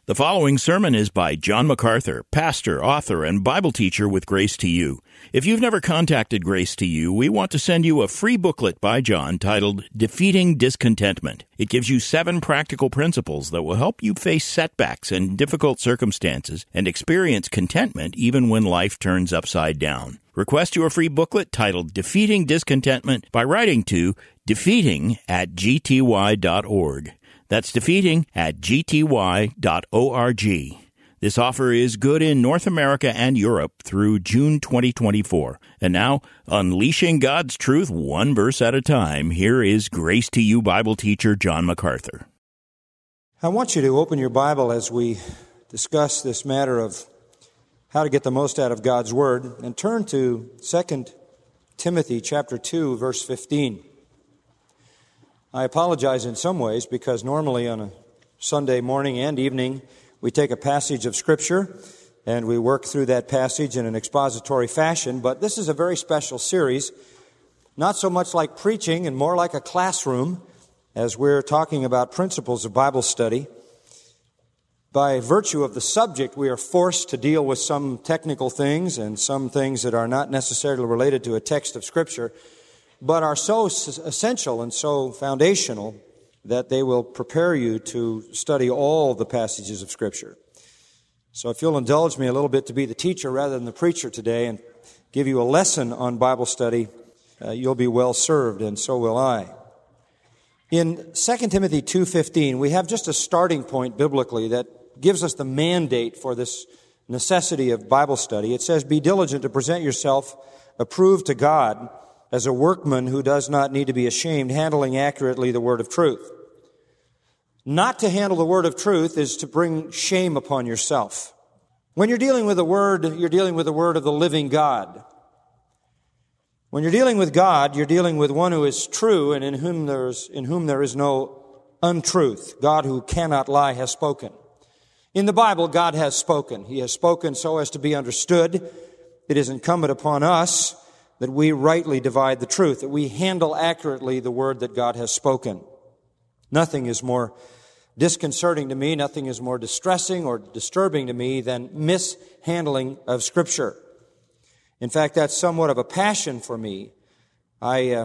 The following sermon is by John MacArthur, pastor, author, and Bible teacher with Grace to You. If you've never contacted Grace to You, we want to send you a free booklet by John titled Defeating Discontentment. It gives you 7 practical principles that will help you face setbacks and difficult circumstances and experience contentment even when life turns upside down. Request your free booklet titled Defeating Discontentment by writing to defeating@gty.org. That's defeating@gty.org. This offer is good in North America and Europe through June 2024. And now, unleashing God's truth one verse at a time, here is Grace to You Bible teacher John MacArthur. I want you to open your Bible as we discuss this matter of how to get the most out of God's Word, and turn to 2 Timothy chapter 2, verse 15. I apologize in some ways because normally on a Sunday morning and evening we take a passage of Scripture and we work through that passage in an expository fashion, but this is a very special series, not so much like preaching and more like a classroom as we're talking about principles of Bible study. By virtue of the subject, we are forced to deal with some technical things and some things that are not necessarily related to a text of Scripture, but are so essential and so foundational that they will prepare you to study all the passages of Scripture. So if you'll indulge me a little bit to be the teacher rather than the preacher today and give you a lesson on Bible study, you'll be well served, and so will I. In 2 Timothy 2:15, we have just a starting point biblically that gives us the mandate for this necessity of Bible study. It says, "Be diligent to present yourself approved to God as a workman who does not need to be ashamed, handling accurately the word of truth." Not to handle the word of truth is to bring shame upon yourself. When you're dealing with the word, you're dealing with the word of the living God. When you're dealing with God, you're dealing with one who is true and in whom there is no untruth. God who cannot lie has spoken. In the Bible, God has spoken. He has spoken so as to be understood. It is incumbent upon us that we rightly divide the truth, that we handle accurately the word that God has spoken. Nothing is more disconcerting to me, nothing is more distressing or disturbing to me than mishandling of Scripture. In fact, that's somewhat of a passion for me. I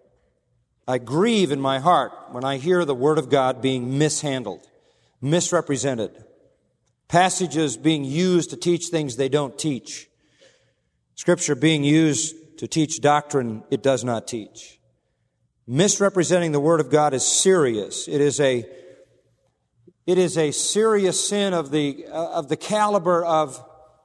grieve in my heart when I hear the Word of God being mishandled, misrepresented, passages being used to teach things they don't teach, Scripture being used to teach doctrine it does not teach. Misrepresenting the Word of God is serious. It is a serious sin of the caliber of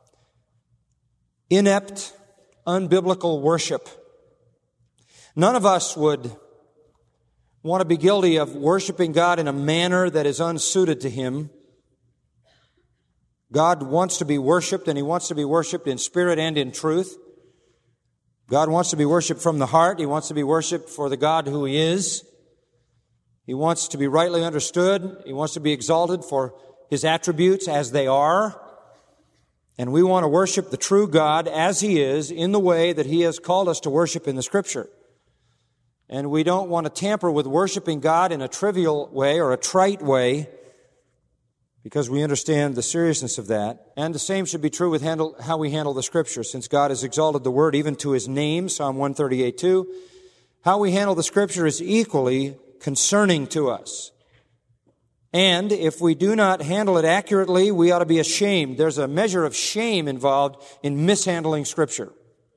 inept, unbiblical worship. None of us would want to be guilty of worshiping God in a manner that is unsuited to Him. God wants to be worshiped, and He wants to be worshiped in spirit and in truth. God wants to be worshiped from the heart. He wants to be worshiped for the God who He is. He wants to be rightly understood. He wants to be exalted for His attributes as they are. And we want to worship the true God as He is in the way that He has called us to worship in the Scripture. And we don't want to tamper with worshiping God in a trivial way or a trite way, because we understand the seriousness of that. And the same should be true with how we handle the Scripture, since God has exalted the Word even to His name, Psalm 138:2. How we handle the Scripture is equally concerning to us. And if we do not handle it accurately, we ought to be ashamed. There's a measure of shame involved in mishandling Scripture.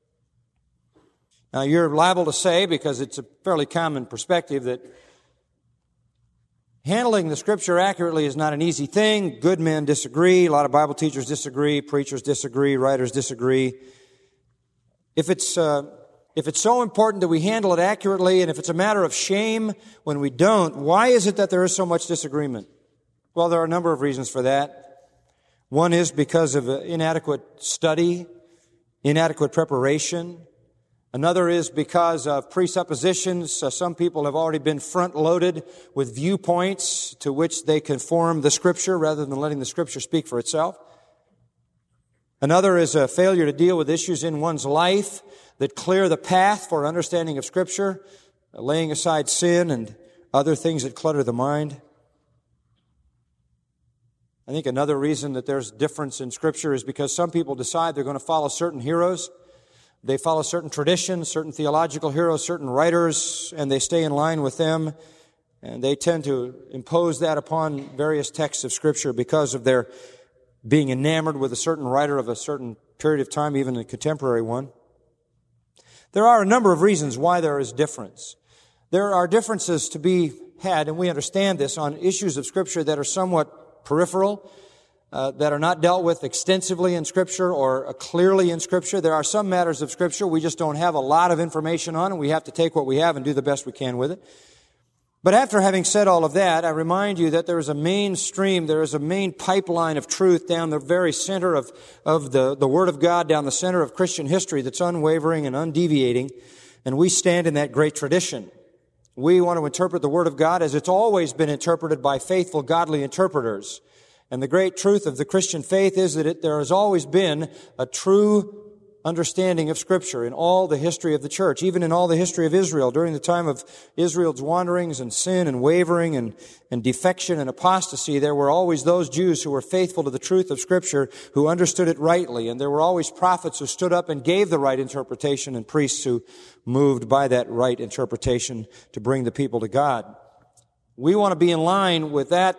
Now, you're liable to say, because it's a fairly common perspective, that handling the Scripture accurately is not an easy thing. Good men disagree. A lot of Bible teachers disagree. Preachers disagree. Writers disagree. If it's so important that we handle it accurately, and if it's a matter of shame when we don't, why is it that there is so much disagreement? Well, there are a number of reasons for that. One is because of inadequate study, inadequate preparation. Another is because of presuppositions. Some people have already been front-loaded with viewpoints to which they conform the Scripture rather than letting the Scripture speak for itself. Another is a failure to deal with issues in one's life that clear the path for understanding of Scripture, laying aside sin and other things that clutter the mind. I think another reason that there's difference in Scripture is because some people decide they're going to follow certain heroes. They follow certain traditions, certain theological heroes, certain writers, and they stay in line with them. And they tend to impose that upon various texts of Scripture because of their being enamored with a certain writer of a certain period of time, even a contemporary one. There are a number of reasons why there is difference. There are differences to be had, and we understand this, on issues of Scripture that are somewhat peripheral, that are not dealt with extensively in Scripture or clearly in Scripture. There are some matters of Scripture we just don't have a lot of information on, and we have to take what we have and do the best we can with it. But after having said all of that, I remind you that there is a main stream, there is a main pipeline of truth down the very center of the Word of God, down the center of Christian history that's unwavering and undeviating, and we stand in that great tradition. We want to interpret the Word of God as it's always been interpreted by faithful, godly interpreters. And the great truth of the Christian faith is that there has always been a true understanding of Scripture in all the history of the church, even in all the history of Israel. During the time of Israel's wanderings and sin and wavering and defection and apostasy, there were always those Jews who were faithful to the truth of Scripture, who understood it rightly. And there were always prophets who stood up and gave the right interpretation, and priests who moved by that right interpretation to bring the people to God. We want to be in line with that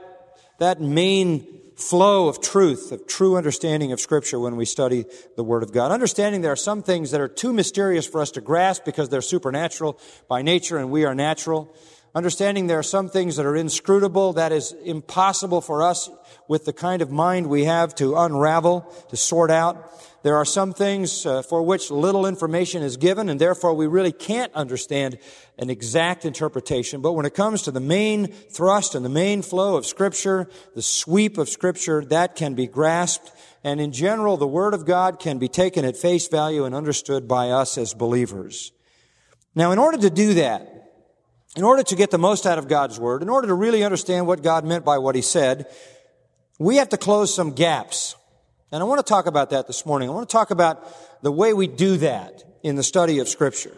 main flow of truth, of true understanding of Scripture when we study the Word of God. Understanding there are some things that are too mysterious for us to grasp because they're supernatural by nature and we are natural. Understanding there are some things that are inscrutable, that is impossible for us with the kind of mind we have to unravel, to sort out. There are some things for which little information is given, and therefore we really can't understand an exact interpretation. But when it comes to the main thrust and the main flow of Scripture, the sweep of Scripture, that can be grasped. And in general, the Word of God can be taken at face value and understood by us as believers. Now, in order to do that, in order to get the most out of God's Word, in order to really understand what God meant by what He said, we have to close some gaps. And I want to talk about that this morning. I want to talk about the way we do that in the study of Scripture.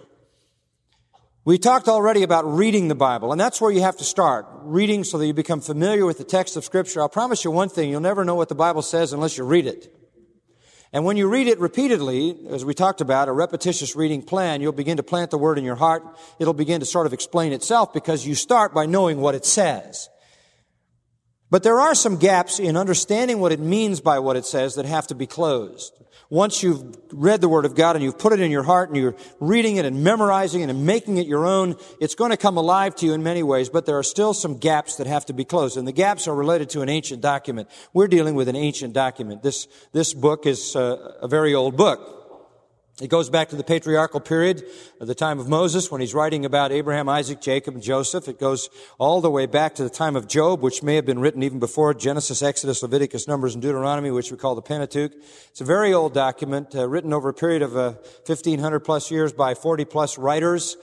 We talked already about reading the Bible, and that's where you have to start. Reading so that you become familiar with the text of Scripture. I'll promise you one thing, you'll never know what the Bible says unless you read it. And when you read it repeatedly, as we talked about, a repetitious reading plan, you'll begin to plant the Word in your heart. It'll begin to sort of explain itself because you start by knowing what it says. But there are some gaps in understanding what it means by what it says that have to be closed. Once you've read the Word of God and you've put it in your heart and you're reading it and memorizing it and making it your own, it's going to come alive to you in many ways, but there are still some gaps that have to be closed. And the gaps are related to an ancient document. We're dealing with an ancient document. This book is a very old book. It goes back to the patriarchal period of the time of Moses when he's writing about Abraham, Isaac, Jacob, and Joseph. It goes all the way back to the time of Job, which may have been written even before Genesis, Exodus, Leviticus, Numbers, and Deuteronomy, which we call the Pentateuch. It's a very old document, written over a period of 1,500 plus years by 40 plus writers,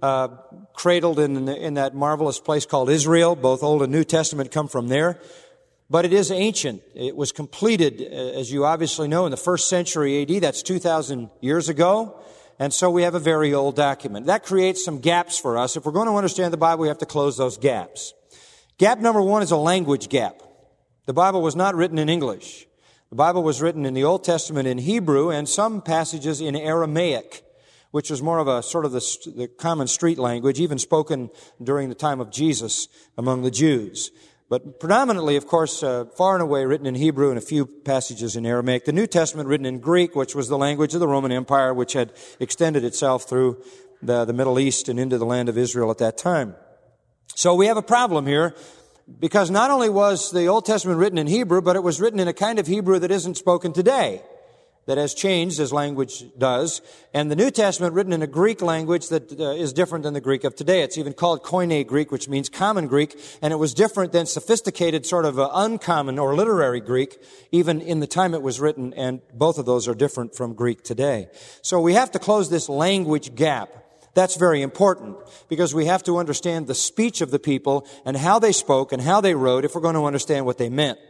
cradled in that marvelous place called Israel. Both Old and New Testament come from there. But it is ancient. It was completed, as you obviously know, in the 1st century AD. That's 2,000 years ago. And so we have a very old document. That creates some gaps for us. If we're going to understand the Bible, we have to close those gaps. Gap number one is a language gap. The Bible was not written in English. The Bible was written in the Old Testament in Hebrew and some passages in Aramaic, which was more of a sort of the common street language, even spoken during the time of Jesus among the Jews. But predominantly, of course, far and away written in Hebrew and a few passages in Aramaic. The New Testament written in Greek, which was the language of the Roman Empire, which had extended itself through the Middle East and into the land of Israel at that time. So we have a problem here, because not only was the Old Testament written in Hebrew, but it was written in a kind of Hebrew that isn't spoken today, that has changed as language does, and the New Testament written in a Greek language that is different than the Greek of today. It's even called Koine Greek, which means common Greek, and it was different than sophisticated sort of uncommon or literary Greek, even in the time it was written, and both of those are different from Greek today. So we have to close this language gap. That's very important, because we have to understand the speech of the people and how they spoke and how they wrote if we're going to understand what they meant.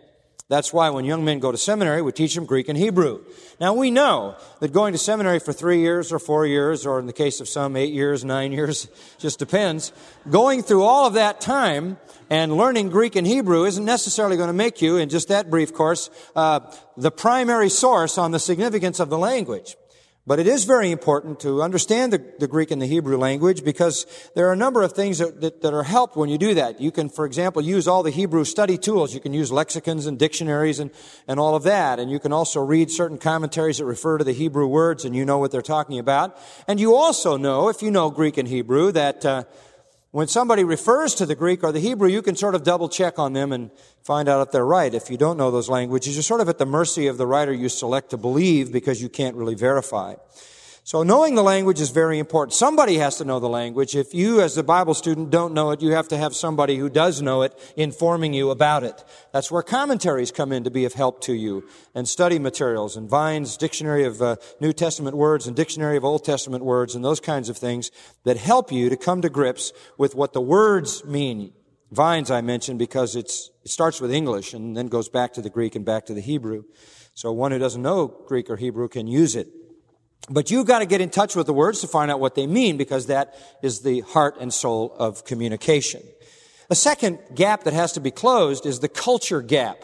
That's why when young men go to seminary, we teach them Greek and Hebrew. Now, we know that going to seminary for 3 years or 4 years, or in the case of some, 8 years, 9 years, just depends, going through all of that time and learning Greek and Hebrew isn't necessarily going to make you, in just that brief course, the primary source on the significance of the language. But it is very important to understand the Greek and the Hebrew language, because there are a number of things that are helped when you do that. You can, for example, use all the Hebrew study tools. You can use lexicons and dictionaries and all of that. And you can also read certain commentaries that refer to the Hebrew words, and you know what they're talking about. And you also know, if you know Greek and Hebrew, that when somebody refers to the Greek or the Hebrew, you can sort of double check on them and find out if they're right. If you don't know those languages, you're sort of at the mercy of the writer you select to believe, because you can't really verify. So knowing the language is very important. Somebody has to know the language. If you, as a Bible student, don't know it, you have to have somebody who does know it informing you about it. That's where commentaries come in to be of help to you, and study materials, and Vine's Dictionary of New Testament Words and Dictionary of Old Testament Words, and those kinds of things that help you to come to grips with what the words mean. Vine's I mentioned because it starts with English and then goes back to the Greek and back to the Hebrew. So one who doesn't know Greek or Hebrew can use it. But you've got to get in touch with the words to find out what they mean, because that is the heart and soul of communication. A second gap that has to be closed is the culture gap.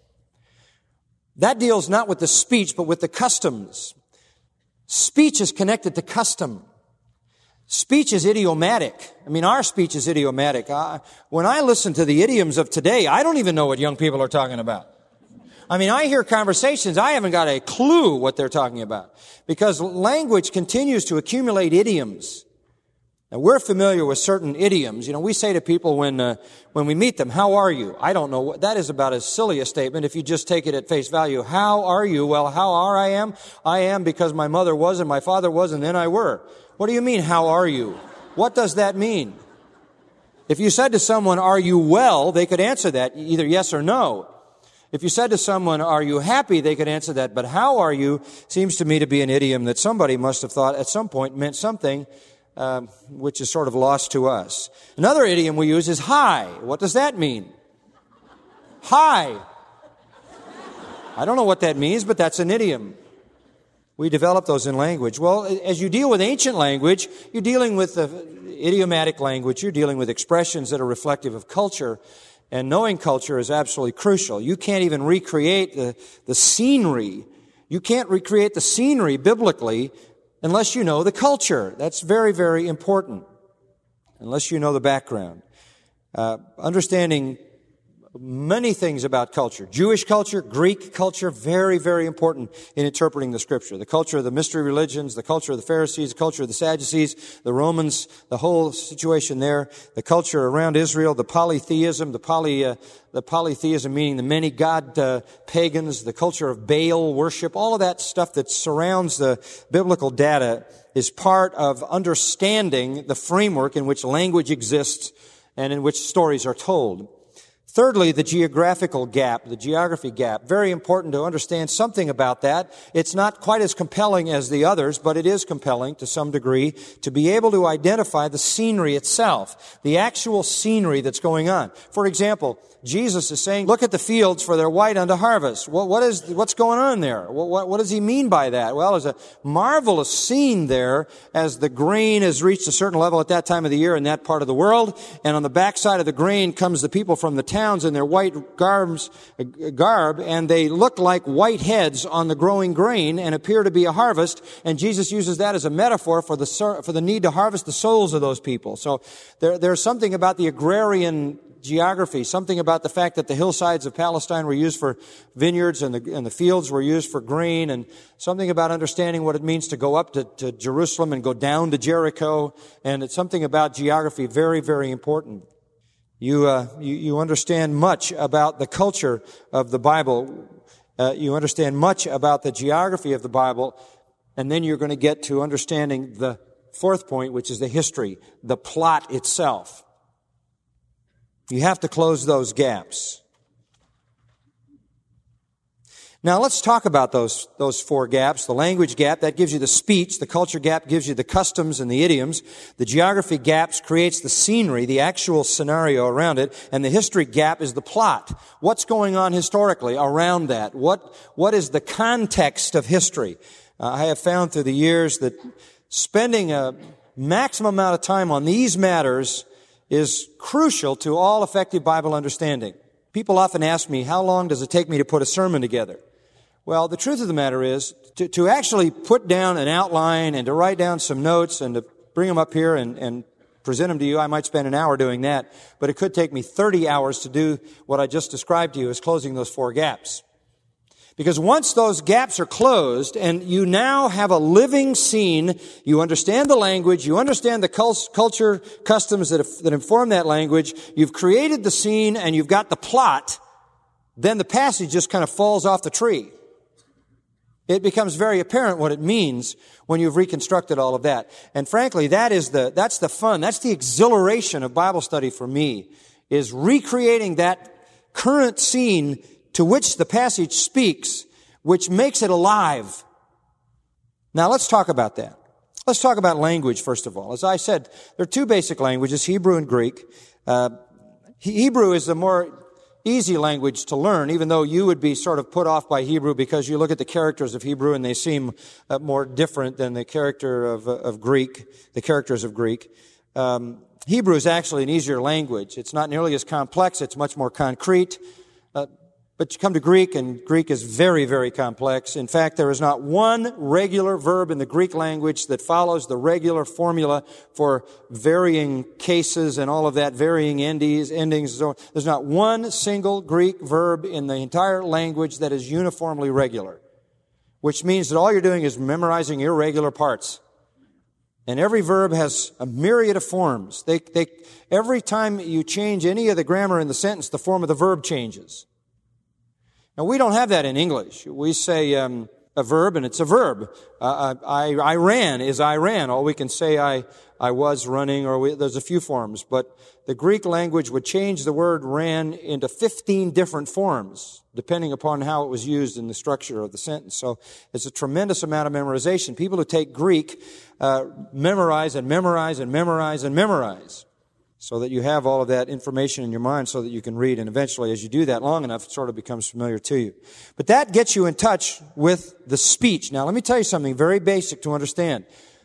That deals not with the speech, but with the customs. Speech is connected to custom. Speech is idiomatic. I mean, our speech is idiomatic. When I listen to the idioms of today, I don't even know what young people are talking about. I mean, I hear conversations, I haven't got a clue what they're talking about, because language continues to accumulate idioms. Now, we're familiar with certain idioms. You know, we say to people when we meet them, "How are you?" I don't know what that is. About as silly a statement if you just take it at face value. How are you? Well, how are I am? I am because my mother was and my father was and then I were. What do you mean, how are you? What does that mean? If you said to someone, "Are you well?" they could answer that either yes or no. If you said to someone, "Are you happy?" they could answer that. But "how are you?" seems to me to be an idiom that somebody must have thought at some point meant something which is sort of lost to us. Another idiom we use is hi. What does that mean? Hi. I don't know what that means, but that's an idiom. We develop those in language. Well, as you deal with ancient language, you're dealing with idiomatic language. You're dealing with expressions that are reflective of culture. And knowing culture is absolutely crucial. You can't even recreate the scenery. You can't recreate the scenery biblically unless you know the culture. That's very, very important. Unless you know the background. Understanding many things about culture. Jewish culture, Greek culture, very, very important in interpreting the Scripture. The culture of the mystery religions, the culture of the Pharisees, the culture of the Sadducees, the Romans, the whole situation there. The culture around Israel, the polytheism, the polytheism meaning the many god pagans, the culture of Baal worship, all of that stuff that surrounds the biblical data is part of understanding the framework in which language exists and in which stories are told. Thirdly, the geographical gap, the geography gap. Very important to understand something about that. It's not quite as compelling as the others, but it is compelling to some degree to be able to identify the scenery itself, the actual scenery that's going on. For example, Jesus is saying, "Look at the fields, for they're white unto harvest." What's going on there? What does he mean by that? Well, there's a marvelous scene there as the grain has reached a certain level at that time of the year in that part of the world, and on the backside of the grain comes the people from the towns in their white garb, and they look like white heads on the growing grain and appear to be a harvest, and Jesus uses that as a metaphor for the need to harvest the souls of those people. So there's something about the agrarian geography, something about the fact that the hillsides of Palestine were used for vineyards and the fields were used for grain, and something about understanding what it means to go up to Jerusalem and go down to Jericho, and it's something about geography very, very important. You understand much about the culture of the Bible. You understand much about the geography of the Bible, and then you're going to get to understanding the fourth point, which is the history, the plot itself. You have to close those gaps. Now let's talk about those four gaps. The language gap, that gives you the speech. The culture gap gives you the customs and the idioms. The geography gaps creates the scenery, the actual scenario around it. And the history gap is the plot. What's going on historically around that? What is the context of history? I have found through the years that spending a maximum amount of time on these matters is crucial to all effective Bible understanding. People often ask me, how long does it take me to put a sermon together? Well, the truth of the matter is, to actually put down an outline and to write down some notes and to bring them up here and present them to you, I might spend an hour doing that. But it could take me 30 hours to do what I just described to you as closing those four gaps. Because once those gaps are closed and you now have a living scene, you understand the language, you understand the culture, customs that inform that language, you've created the scene and you've got the plot, then the passage just kind of falls off the tree. It becomes very apparent what it means when you've reconstructed all of that. And frankly, that's the fun, that's the exhilaration of Bible study for me, is recreating that current scene to which the passage speaks, which makes it alive. Now let's talk about that. Let's talk about language first of all. As I said, there are two basic languages, Hebrew and Greek. Hebrew is the more easy language to learn, even though you would be sort of put off by Hebrew because you look at the characters of Hebrew and they seem more different than the character of Greek, the characters of Greek. Hebrew is actually an easier language. It's not nearly as complex. It's much more concrete. But you come to Greek, and Greek is very, very complex. In fact, there is not one regular verb in the Greek language that follows the regular formula for varying cases and all of that, varying endings. There's not one single Greek verb in the entire language that is uniformly regular, which means that all you're doing is memorizing irregular parts. And every verb has a myriad of forms. Every time you change any of the grammar in the sentence, the form of the verb changes. Now, we don't have that in English. We say a verb, and it's a verb. I ran is I ran. Or we can say I was running, or there's a few forms. But the Greek language would change the word ran into 15 different forms, depending upon how it was used in the structure of the sentence. So it's a tremendous amount of memorization. People who take Greek memorize and memorize and memorize and memorize, so that you have all of that information in your mind so that you can read. And eventually, as you do that long enough, it sort of becomes familiar to you. But that gets you in touch with the speech. Now, let me tell you something very basic to understand.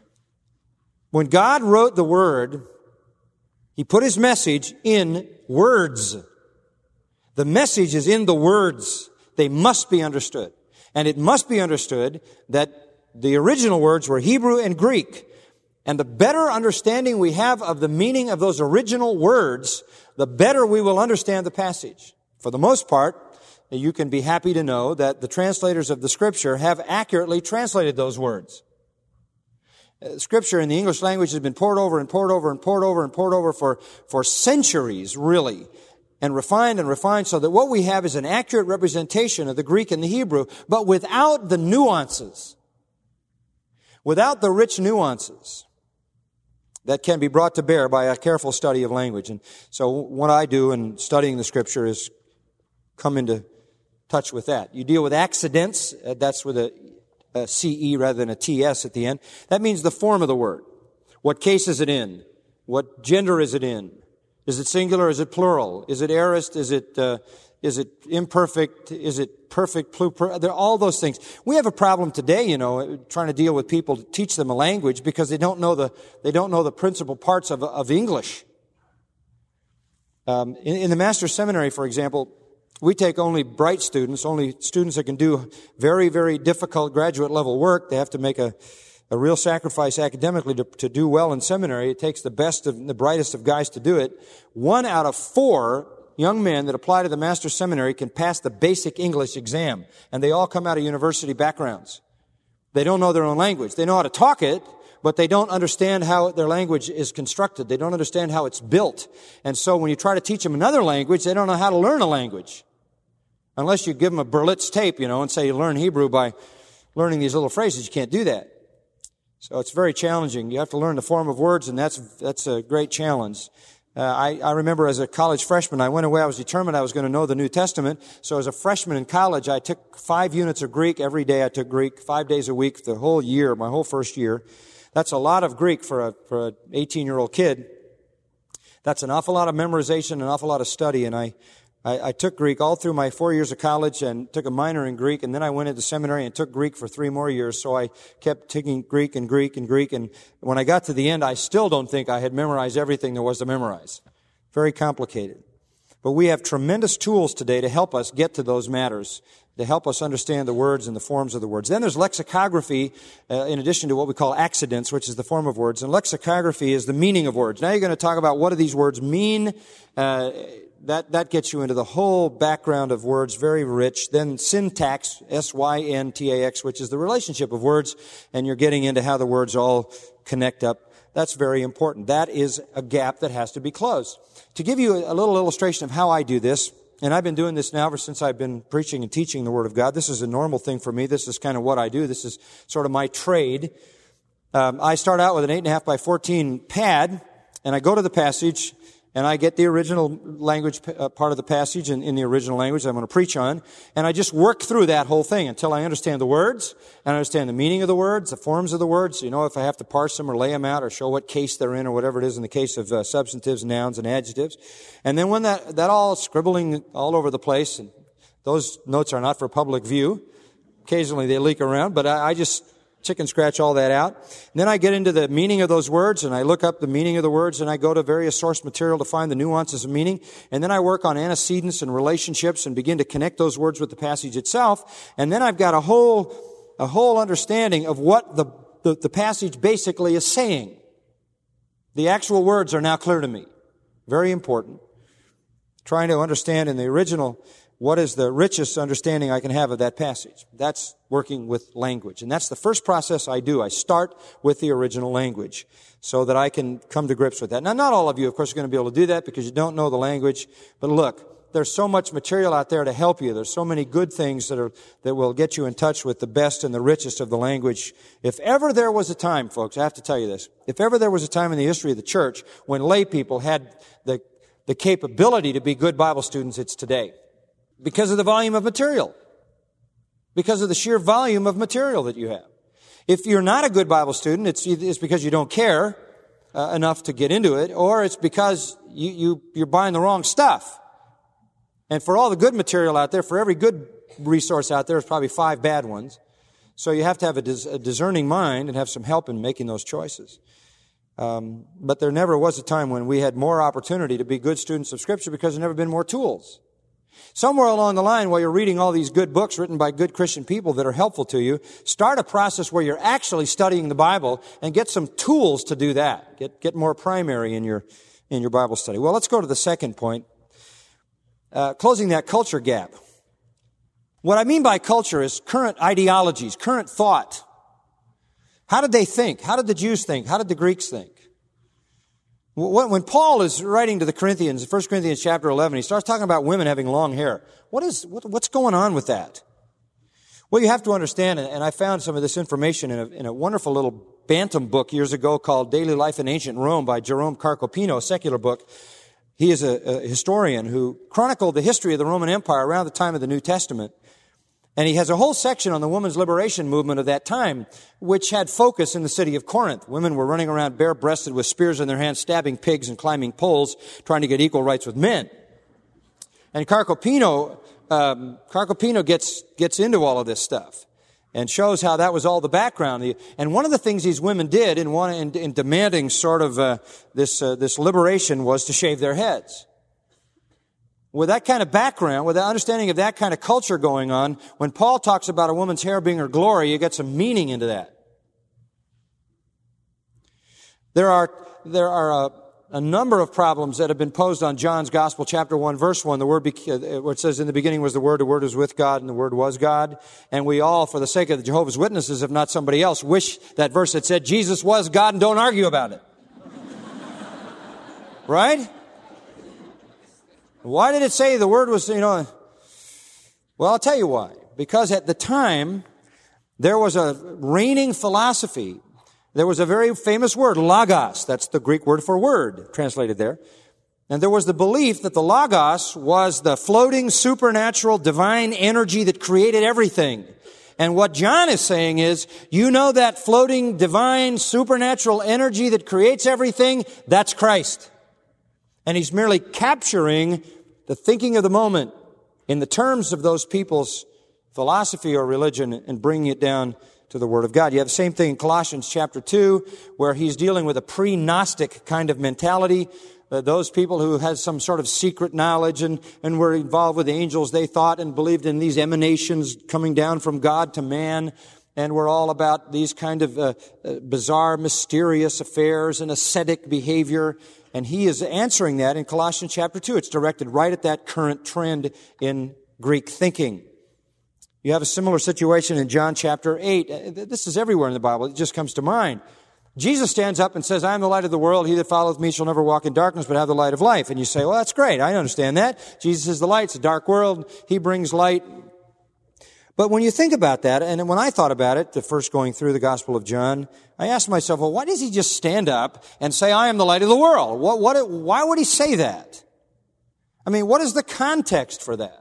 When God wrote the Word, He put His message in words. The message is in the words. They must be understood. And it must be understood that the original words were Hebrew and Greek. And the better understanding we have of the meaning of those original words, the better we will understand the passage. For the most part, you can be happy to know that the translators of the Scripture have accurately translated those words. Scripture in the English language has been poured over and poured over and poured over and poured over for centuries, really, and refined so that what we have is an accurate representation of the Greek and the Hebrew, but without the nuances, without the rich nuances that can be brought to bear by a careful study of language. And so what I do in studying the Scripture is come into touch with that. You deal with accidents, that's with a CE rather than a TS at the end. That means the form of the word. What case is it in? What gender is it in? Is it singular? Is it plural? Is it aorist? Is it imperfect? Is it perfect? Plural? All those things. We have a problem today, trying to deal with people to teach them a language because they don't know the principal parts of English. In the Master's Seminary, for example, we take only bright students, only students that can do very, very difficult graduate level work. They have to make a real sacrifice academically to do well in seminary. It takes the best and the brightest of guys to do it. 1 out of 4 young men that apply to the Master's Seminary can pass the basic English exam, and they all come out of university backgrounds. They don't know their own language. They know how to talk it, but they don't understand how their language is constructed. They don't understand how it's built. And so when you try to teach them another language, they don't know how to learn a language. Unless you give them a Berlitz tape, and say you learn Hebrew by learning these little phrases. You can't do that. So it's very challenging. You have to learn the form of words, and that's a great challenge. I remember as a college freshman, I went away, I was determined I was going to know the New Testament. So as a freshman in college, I took 5 units of Greek. Every day I took Greek, 5 days a week, the whole year, my whole first year. That's a lot of Greek for a 18-year-old kid. That's an awful lot of memorization, an awful lot of study. And I took Greek all through my 4 years of college and took a minor in Greek. And then I went into seminary and took Greek for 3 more years. So I kept taking Greek and Greek and Greek. And when I got to the end, I still don't think I had memorized everything there was to memorize. Very complicated. But we have tremendous tools today to help us get to those matters, to help us understand the words and the forms of the words. Then there's lexicography, in addition to what we call accidence, which is the form of words. And lexicography is the meaning of words. Now you're going to talk about what do these words mean. That gets you into the whole background of words, very rich. Then syntax, S-Y-N-T-A-X, which is the relationship of words, and you're getting into how the words all connect up. That's very important. That is a gap that has to be closed. To give you a little illustration of how I do this, and I've been doing this now ever since I've been preaching and teaching the Word of God. This is a normal thing for me. This is kind of what I do. This is sort of my trade. I start out with an 8.5 by 14 pad, and I go to the passage, and I get the original language part of the passage in the original language I'm going to preach on, and I just work through that whole thing until I understand the words, and I understand the meaning of the words, the forms of the words, if I have to parse them or lay them out or show what case they're in or whatever it is in the case of substantives, nouns, and adjectives. And then when that all scribbling all over the place, and those notes are not for public view, occasionally they leak around, but I just chicken scratch all that out. And then I get into the meaning of those words, and I look up the meaning of the words, and I go to various source material to find the nuances of meaning. And then I work on antecedents and relationships and begin to connect those words with the passage itself. And then I've got a whole understanding of what the passage basically is saying. The actual words are now clear to me. Very important. Trying to understand in the original what is the richest understanding I can have of that passage. That's working with language. And that's the first process I do. I start with the original language so that I can come to grips with that. Now, not all of you, of course, are going to be able to do that because you don't know the language. But look, there's so much material out there to help you. There's so many good things that will get you in touch with the best and the richest of the language. If ever there was a time, folks, I have to tell you this, if ever there was a time in the history of the church when lay people had the capability to be good Bible students, it's today. Because of the volume of material. Because of the sheer volume of material that you have. If you're not a good Bible student, it's because you don't care enough to get into it, or it's because you're buying the wrong stuff. And for all the good material out there, for every good resource out there, there's probably 5 bad ones. So you have to have a discerning mind and have some help in making those choices. But there never was a time when we had more opportunity to be good students of Scripture because there never been more tools. Somewhere along the line, while you're reading all these good books written by good Christian people that are helpful to you, start a process where you're actually studying the Bible and get some tools to do that. Get more primary in your Bible study. Well, let's go to the second point. Closing that culture gap. What I mean by culture is current ideologies, current thought. How did they think? How did the Jews think? How did the Greeks think? When Paul is writing to the Corinthians, 1 Corinthians chapter 11, he starts talking about women having long hair. What's going on with that? Well, you have to understand, and I found some of this information in a wonderful little Bantam book years ago called Daily Life in Ancient Rome by Jerome Carcopino, a secular book. He is a historian who chronicled the history of the Roman Empire around the time of the New Testament. And he has a whole section on the women's liberation movement of that time, which had focus in the city of Corinth. Women were running around bare-breasted with spears in their hands, stabbing pigs and climbing poles, trying to get equal rights with men. And Carcopino gets into all of this stuff and shows how that was all the background. And one of the things these women did in demanding sort of this liberation was to shave their heads. With that kind of background, with that understanding of that kind of culture going on, when Paul talks about a woman's hair being her glory, you get some meaning into that. There are a number of problems that have been posed on John's Gospel, chapter 1, verse 1, where it says, in the beginning was the Word was with God, and the Word was God. And we all, for the sake of the Jehovah's Witnesses, if not somebody else, wish that verse had said, Jesus was God, and don't argue about it. Right? Why did it say the Word was, Well, I'll tell you why. Because at the time, there was a reigning philosophy. There was a very famous word, logos. That's the Greek word for word, translated there. And there was the belief that the Logos was the floating, supernatural, divine energy that created everything. And what John is saying is, you know that floating, divine, supernatural energy that creates everything? That's Christ. And he's merely capturing the thinking of the moment in the terms of those people's philosophy or religion and bringing it down to the Word of God. You have the same thing in Colossians chapter 2, where he's dealing with a pre-Gnostic kind of mentality. Those people who had some sort of secret knowledge and were involved with angels, they thought and believed in these emanations coming down from God to man, and were all about these kind of bizarre, mysterious affairs and ascetic behavior. And he is answering that in Colossians chapter 2. It's directed right at that current trend in Greek thinking. You have a similar situation in John chapter 8. This is everywhere in the Bible. It just comes to mind. Jesus stands up and says, I am the light of the world. He that followeth me shall never walk in darkness, but have the light of life. And you say, well, that's great. I understand that. Jesus is the light. It's a dark world. He brings light. But when you think about that, and when I thought about it, the first going through the Gospel of John, I asked myself, well, why does he just stand up and say, I am the light of the world? Why would he say that? I mean, what is the context for that?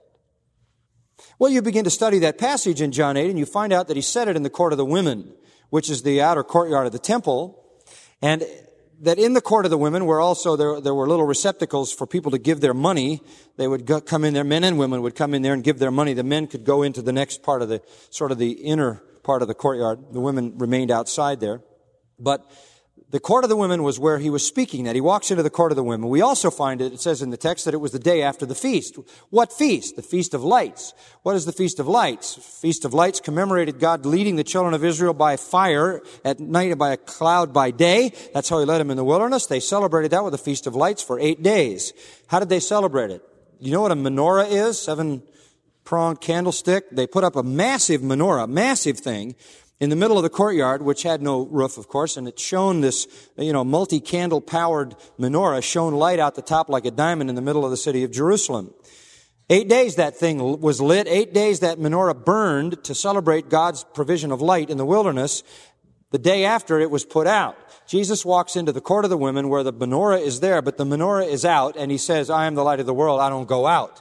Well, you begin to study that passage in John 8, and you find out that he said it in the court of the women, which is the outer courtyard of the temple, and that in the court of the women were also, there were little receptacles for people to give their money. They would come in there, men and women would come in there and give their money. The men could go into the next part of the, sort of the inner part of the courtyard. The women remained outside there. But the court of the women was where he was speaking that. He walks into the court of the women. We also find it says in the text that it was the day after the feast. What feast? The Feast of Lights. What is the Feast of Lights? Feast of Lights commemorated God leading the children of Israel by fire at night and by a cloud by day. That's how he led them in the wilderness. They celebrated that with a Feast of Lights for 8 days. How did they celebrate it? You know what a menorah is? 7-pronged candlestick. They put up a massive menorah, massive thing, in the middle of the courtyard, which had no roof, of course, and it shone this, multi-candle powered menorah, shone light out the top like a diamond in the middle of the city of Jerusalem. 8 days that thing was lit. 8 days that menorah burned to celebrate God's provision of light in the wilderness. The day after it was put out. Jesus walks into the court of the women where the menorah is there, but the menorah is out, and he says, I am the light of the world. I don't go out.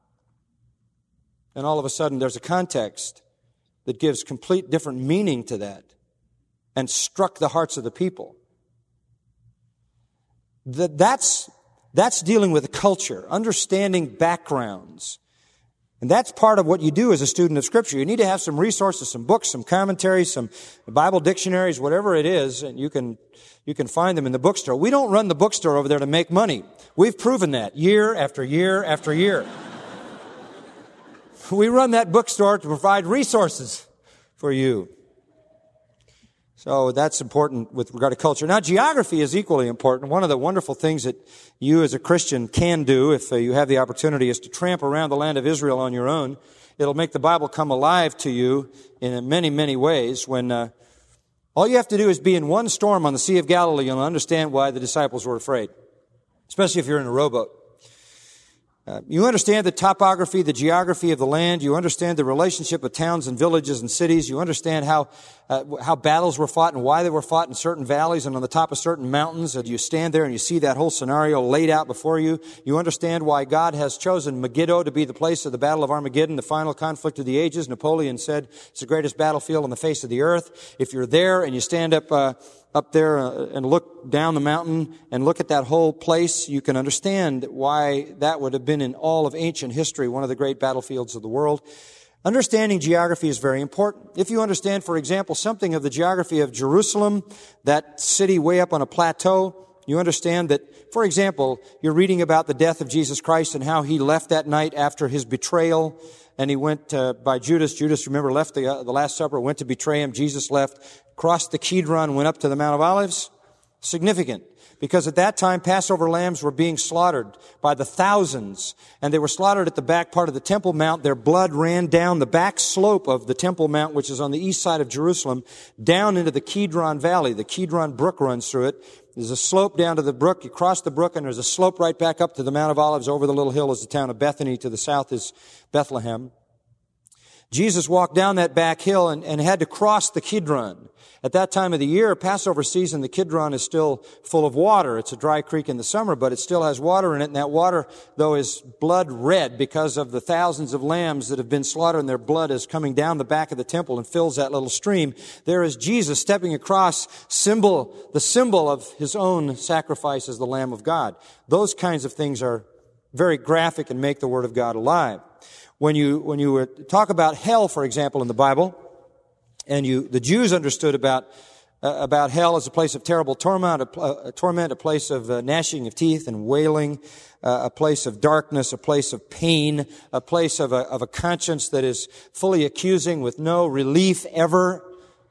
And all of a sudden there's a context that gives complete different meaning to that and struck the hearts of the people. That's dealing with culture, understanding backgrounds. And that's part of what you do as a student of Scripture. You need to have some resources, some books, some commentaries, some Bible dictionaries, whatever it is, and you can find them in the bookstore. We don't run the bookstore over there to make money. We've proven that year after year after year. We run that bookstore to provide resources for you. So that's important with regard to culture. Now, geography is equally important. One of the wonderful things that you as a Christian can do, if you have the opportunity, is to tramp around the land of Israel on your own. It'll make the Bible come alive to you in many, many ways. When all you have to do is be in one storm on the Sea of Galilee, you'll understand why the disciples were afraid, especially if you're in a rowboat. You understand the topography, the geography of the land. You understand the relationship of towns and villages and cities. You understand how battles were fought and why they were fought in certain valleys and on the top of certain mountains. And you stand there and you see that whole scenario laid out before you. You understand why God has chosen Megiddo to be the place of the Battle of Armageddon, the final conflict of the ages. Napoleon said it's the greatest battlefield on the face of the earth. If you're there and you stand up there and look down the mountain and look at that whole place, you can understand why that would have been in all of ancient history one of the great battlefields of the world. Understanding geography is very important. If you understand, for example, something of the geography of Jerusalem, that city way up on a plateau, you understand that, for example, you're reading about the death of Jesus Christ and how he left that night after his betrayal, and he went by Judas. Judas, remember, left the Last Supper, went to betray him. Jesus left, crossed the Kidron, went up to the Mount of Olives. Significant. Because at that time, Passover lambs were being slaughtered by the thousands. And they were slaughtered at the back part of the Temple Mount. Their blood ran down the back slope of the Temple Mount, which is on the east side of Jerusalem, down into the Kidron Valley. The Kidron Brook runs through it. There's a slope down to the brook. You cross the brook, and there's a slope right back up to the Mount of Olives. Over the little hill is the town of Bethany. To the south is Bethlehem. Jesus walked down that back hill and had to cross the Kidron. At that time of the year, Passover season, the Kidron is still full of water. It's a dry creek in the summer, but it still has water in it. And that water, though, is blood red because of the thousands of lambs that have been slaughtered, and their blood is coming down the back of the temple and fills that little stream. There is Jesus stepping across the symbol of his own sacrifice as the Lamb of God. Those kinds of things are very graphic and make the Word of God alive. When you talk about hell, for example, in the Bible, and the Jews understood about hell as a place of terrible torment, a place of gnashing of teeth and wailing, a place of darkness, a place of pain, a place of a conscience that is fully accusing with no relief ever.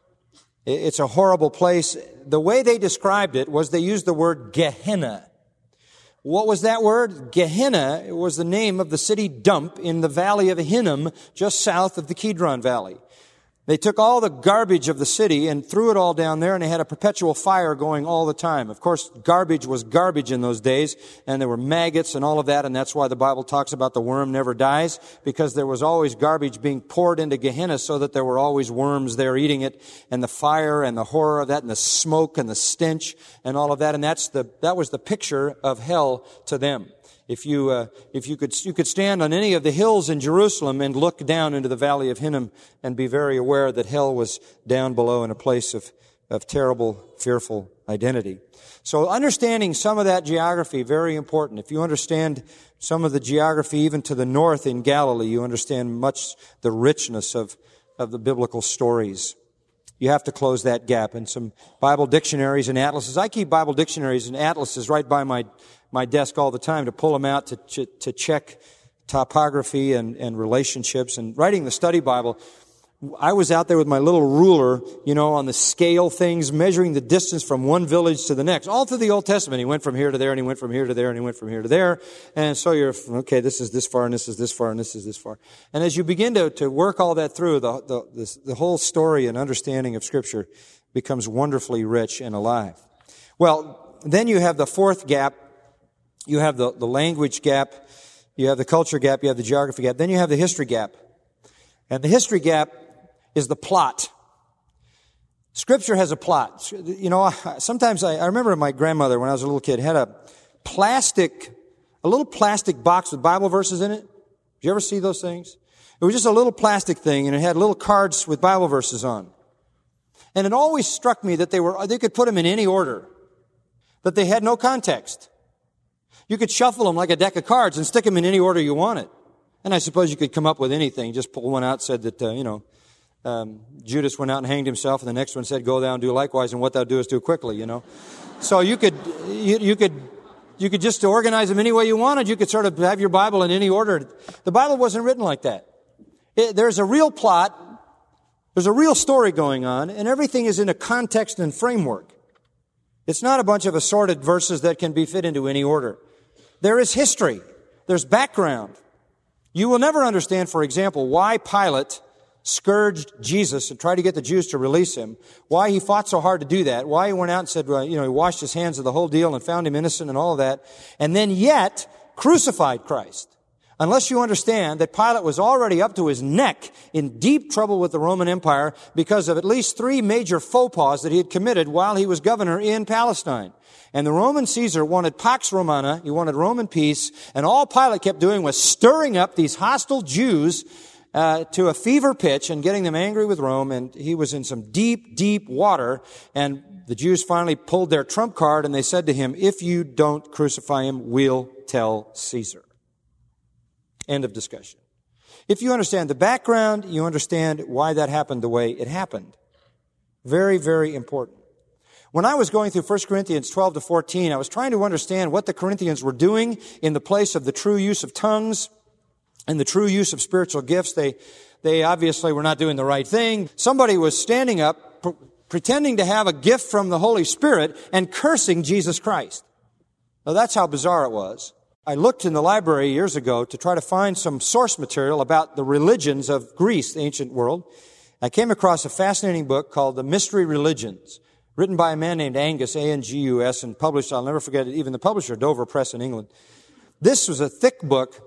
It's a horrible place. The way they described it was they used the word Gehenna. What was that word? Gehenna was the name of the city dump in the valley of Hinnom, just south of the Kidron Valley. They took all the garbage of the city and threw it all down there, and they had a perpetual fire going all the time. Of course, garbage was garbage in those days, and there were maggots and all of that, and that's why the Bible talks about the worm never dies, because there was always garbage being poured into Gehenna so that there were always worms there eating it, and the fire and the horror of that, and the smoke and the stench and all of that, and that was the picture of hell to them. If you could stand on any of the hills in Jerusalem and look down into the valley of Hinnom and be very aware that hell was down below in a place of terrible, fearful identity. So understanding some of that geography, very important. If you understand some of the geography even to the north in Galilee, you understand much the richness of the biblical stories. You have to close that gap. And some Bible dictionaries and atlases. I keep Bible dictionaries and atlases right by my desk all the time to pull them out to check topography and relationships. And writing the study Bible, I was out there with my little ruler, on the scale things, measuring the distance from one village to the next. All through the Old Testament, he went from here to there, and he went from here to there, and he went from here to there. And so you're, okay, this is this far, and this is this far, and this is this far. And as you begin to work all that through, the whole story and understanding of Scripture becomes wonderfully rich and alive. Well, then you have the fourth gap. You have the language gap. You have the culture gap. You have the geography gap. Then you have the history gap. And the history gap is the plot. Scripture has a plot. Sometimes I remember my grandmother when I was a little kid had a little plastic box with Bible verses in it. Did you ever see those things? It was just a little plastic thing, and it had little cards with Bible verses on. And it always struck me that they could put them in any order, that they had no context. You could shuffle them like a deck of cards and stick them in any order you wanted. And I suppose you could come up with anything. Just pull one out, said that, Judas went out and hanged himself, and the next one said, go thou and do likewise, and what thou doest do quickly, So you could just organize them any way you wanted. You could sort of have your Bible in any order. The Bible wasn't written like that. There's a real plot. There's a real story going on, and everything is in a context and framework. It's not a bunch of assorted verses that can be fit into any order. There is history. There's background. You will never understand, for example, why Pilate scourged Jesus and tried to get the Jews to release him, why he fought so hard to do that, why he went out and said, he washed his hands of the whole deal and found him innocent and all of that, and then yet crucified Christ. Unless you understand that Pilate was already up to his neck in deep trouble with the Roman Empire because of at least 3 major faux pas that he had committed while he was governor in Palestine. And the Roman Caesar wanted Pax Romana, he wanted Roman peace, and all Pilate kept doing was stirring up these hostile Jews to a fever pitch and getting them angry with Rome, and he was in some deep, deep water, and the Jews finally pulled their trump card and they said to him, if you don't crucify him, we'll tell Caesar. End of discussion. If you understand the background, you understand why that happened the way it happened. Very, very important. When I was going through 1 Corinthians 12 to 14, I was trying to understand what the Corinthians were doing in the place of the true use of tongues and the true use of spiritual gifts. They obviously were not doing the right thing. Somebody was standing up, pretending to have a gift from the Holy Spirit and cursing Jesus Christ. Now that's how bizarre it was. I looked in the library years ago to try to find some source material about the religions of Greece, the ancient world. I came across a fascinating book called The Mystery Religions, written by a man named Angus, A-N-G-U-S, and published, I'll never forget it, even the publisher, Dover Press in England. This was a thick book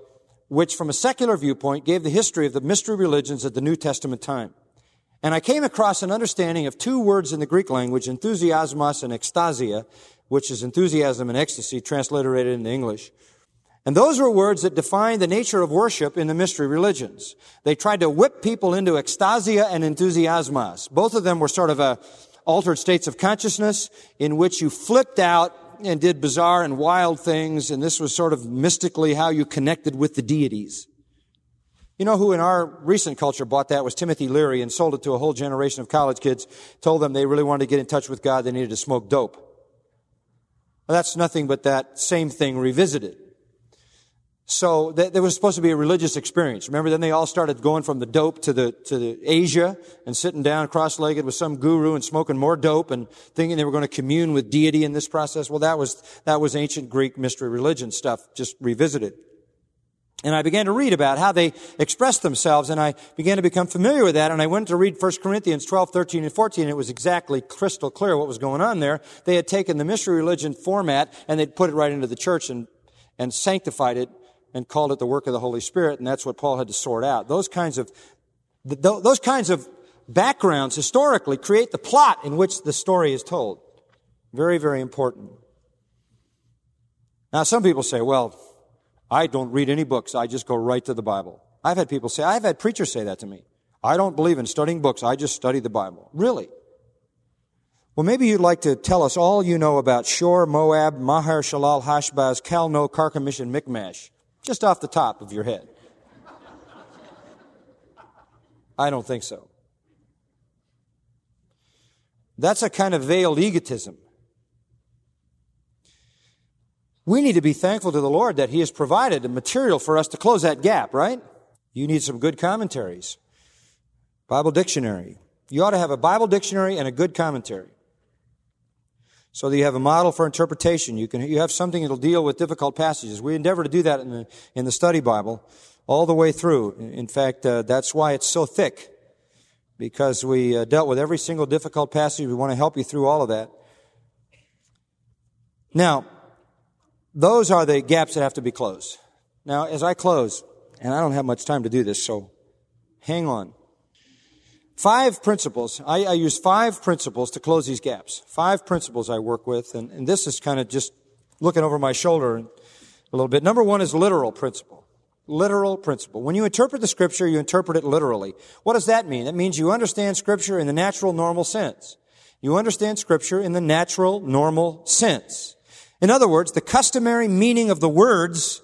which from a secular viewpoint gave the history of the mystery religions at the New Testament time. And I came across an understanding of two words in the Greek language, enthusiasmos and ecstasia, which is enthusiasm and ecstasy transliterated into English. And those were words that define the nature of worship in the mystery religions. They tried to whip people into ecstasia and enthusiasmos. Both of them were sort of altered states of consciousness in which you flipped out and did bizarre and wild things, and this was sort of mystically how you connected with the deities. You know who in our recent culture bought that was Timothy Leary and sold it to a whole generation of college kids, told them they really wanted to get in touch with God, they needed to smoke dope. Well, that's nothing but that same thing revisited. So there was supposed to be a religious experience. Remember, then they all started going from the dope to the Asia and sitting down cross-legged with some guru and smoking more dope and thinking they were going to commune with deity in this process. Well, that was ancient Greek mystery religion stuff, just revisited. And I began to read about how they expressed themselves, and I began to become familiar with that, and I went to read 1 Corinthians 12, 13, and 14, and it was exactly crystal clear what was going on there. They had taken the mystery religion format, and they'd put it right into the church and sanctified it and called it the work of the Holy Spirit, and that's what Paul had to sort out. Those kinds of backgrounds historically create the plot in which the story is told. Very, very important. Now, some people say, well, I don't read any books. I just go right to the Bible. I've had preachers say that to me. I don't believe in studying books. I just study the Bible. Really? Well, maybe you'd like to tell us all you know about Shor, Moab, Maher, Shalal, Hashbaz, Calno, Carchemish, and Michmash. Just off the top of your head. I don't think so. That's a kind of veiled egotism. We need to be thankful to the Lord that He has provided the material for us to close that gap, right? You need some good commentaries. Bible dictionary. You ought to have a Bible dictionary and a good commentary. So that you have a model for interpretation. You have something that will deal with difficult passages. We endeavor to do that in the study Bible all the way through. In fact, that's why it's so thick. Because we dealt with every single difficult passage. We want to help you through all of that. Now, those are the gaps that have to be closed. Now, as I close, and I don't have much time to do this, so hang on. 5 principles. I use 5 principles to close these gaps. 5 principles I work with, and this is kind of just looking over my shoulder a little bit. Number 1 is literal principle. Literal principle. When you interpret the Scripture, you interpret it literally. What does that mean? That means you understand Scripture in the natural, normal sense. You understand Scripture in the natural, normal sense. In other words, the customary meaning of the words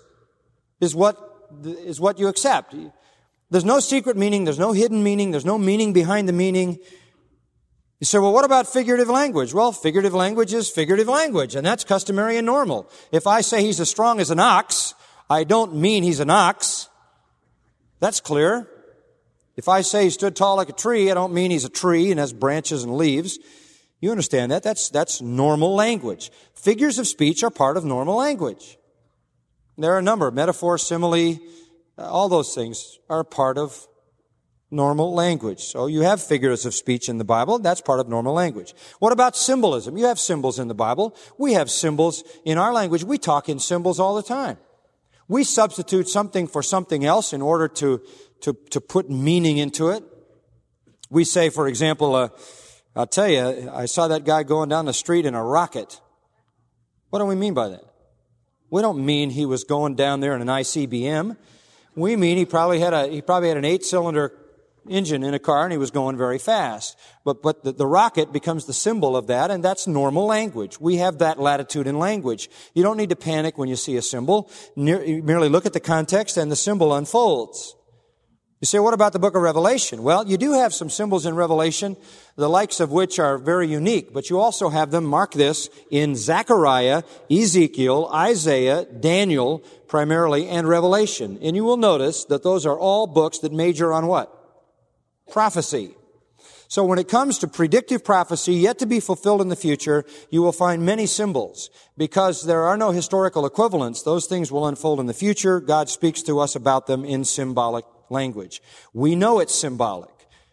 is what you accept. There's no secret meaning, there's no hidden meaning, there's no meaning behind the meaning. You say, well, what about figurative language? Well, figurative language is figurative language, and that's customary and normal. If I say he's as strong as an ox, I don't mean he's an ox. That's clear. If I say he stood tall like a tree, I don't mean he's a tree and has branches and leaves. You understand that? That's normal language. Figures of speech are part of normal language. There are a number, metaphor, simile, all those things are part of normal language. So you have figures of speech in the Bible. That's part of normal language. What about symbolism? You have symbols in the Bible. We have symbols in our language. We talk in symbols all the time. We substitute something for something else in order to put meaning into it. We say, for example, I'll tell you, I saw that guy going down the street in a rocket. What do we mean by that? We don't mean he was going down there in an ICBM. We mean he probably had an 8-cylinder engine in a car and he was going very fast. But the rocket becomes the symbol of that, and that's normal language. We have that latitude in language. You don't need to panic when you see a symbol. You merely look at the context and the symbol unfolds. You say, what about the book of Revelation? Well, you do have some symbols in Revelation, the likes of which are very unique, but you also have them, mark this, in Zechariah, Ezekiel, Isaiah, Daniel, primarily, and Revelation. And you will notice that those are all books that major on what? Prophecy. So when it comes to predictive prophecy yet to be fulfilled in the future, you will find many symbols. Because there are no historical equivalents, those things will unfold in the future. God speaks to us about them in symbolic language. We know it's symbolic.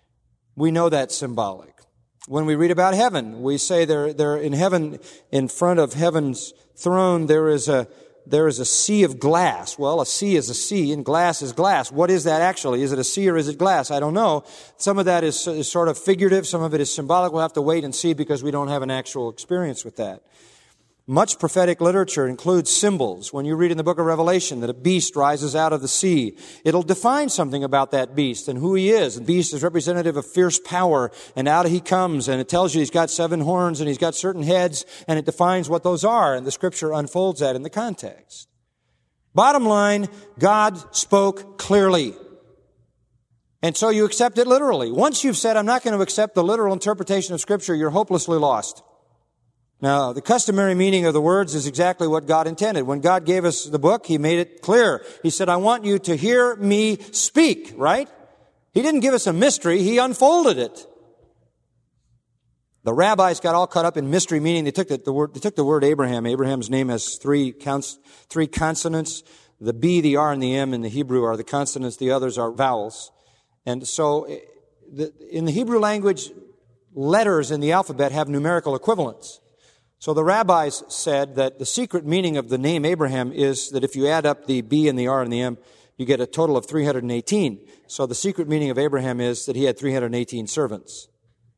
We know that's symbolic. When we read about heaven, we say there in heaven, in front of heaven's throne, there is a there is a sea of glass. Well, a sea is a sea and glass is glass. What is that actually? Is it a sea or is it glass? I don't know. Some of that is sort of figurative. Some of it is symbolic. We'll have to wait and see because we don't have an actual experience with that. Much prophetic literature includes symbols. When you read in the book of Revelation that a beast rises out of the sea, it'll define something about that beast and who he is. The beast is representative of fierce power, and out he comes, and it tells you he's got 7 horns and he's got certain heads, and it defines what those are, and the Scripture unfolds that in the context. Bottom line, God spoke clearly. And so you accept it literally. Once you've said, I'm not going to accept the literal interpretation of Scripture, you're hopelessly lost. Now, the customary meaning of the words is exactly what God intended. When God gave us the book, He made it clear. He said, I want you to hear me speak, right? He didn't give us a mystery. He unfolded it. The rabbis got all caught up in mystery meaning. They took the word Abraham. Abraham's name has three consonants. The B, the R, and the M in the Hebrew are the consonants. The others are vowels. And so in the Hebrew language, letters in the alphabet have numerical equivalents. So the rabbis said that the secret meaning of the name Abraham is that if you add up the B and the R and the M, you get a total of 318. So the secret meaning of Abraham is that he had 318 servants.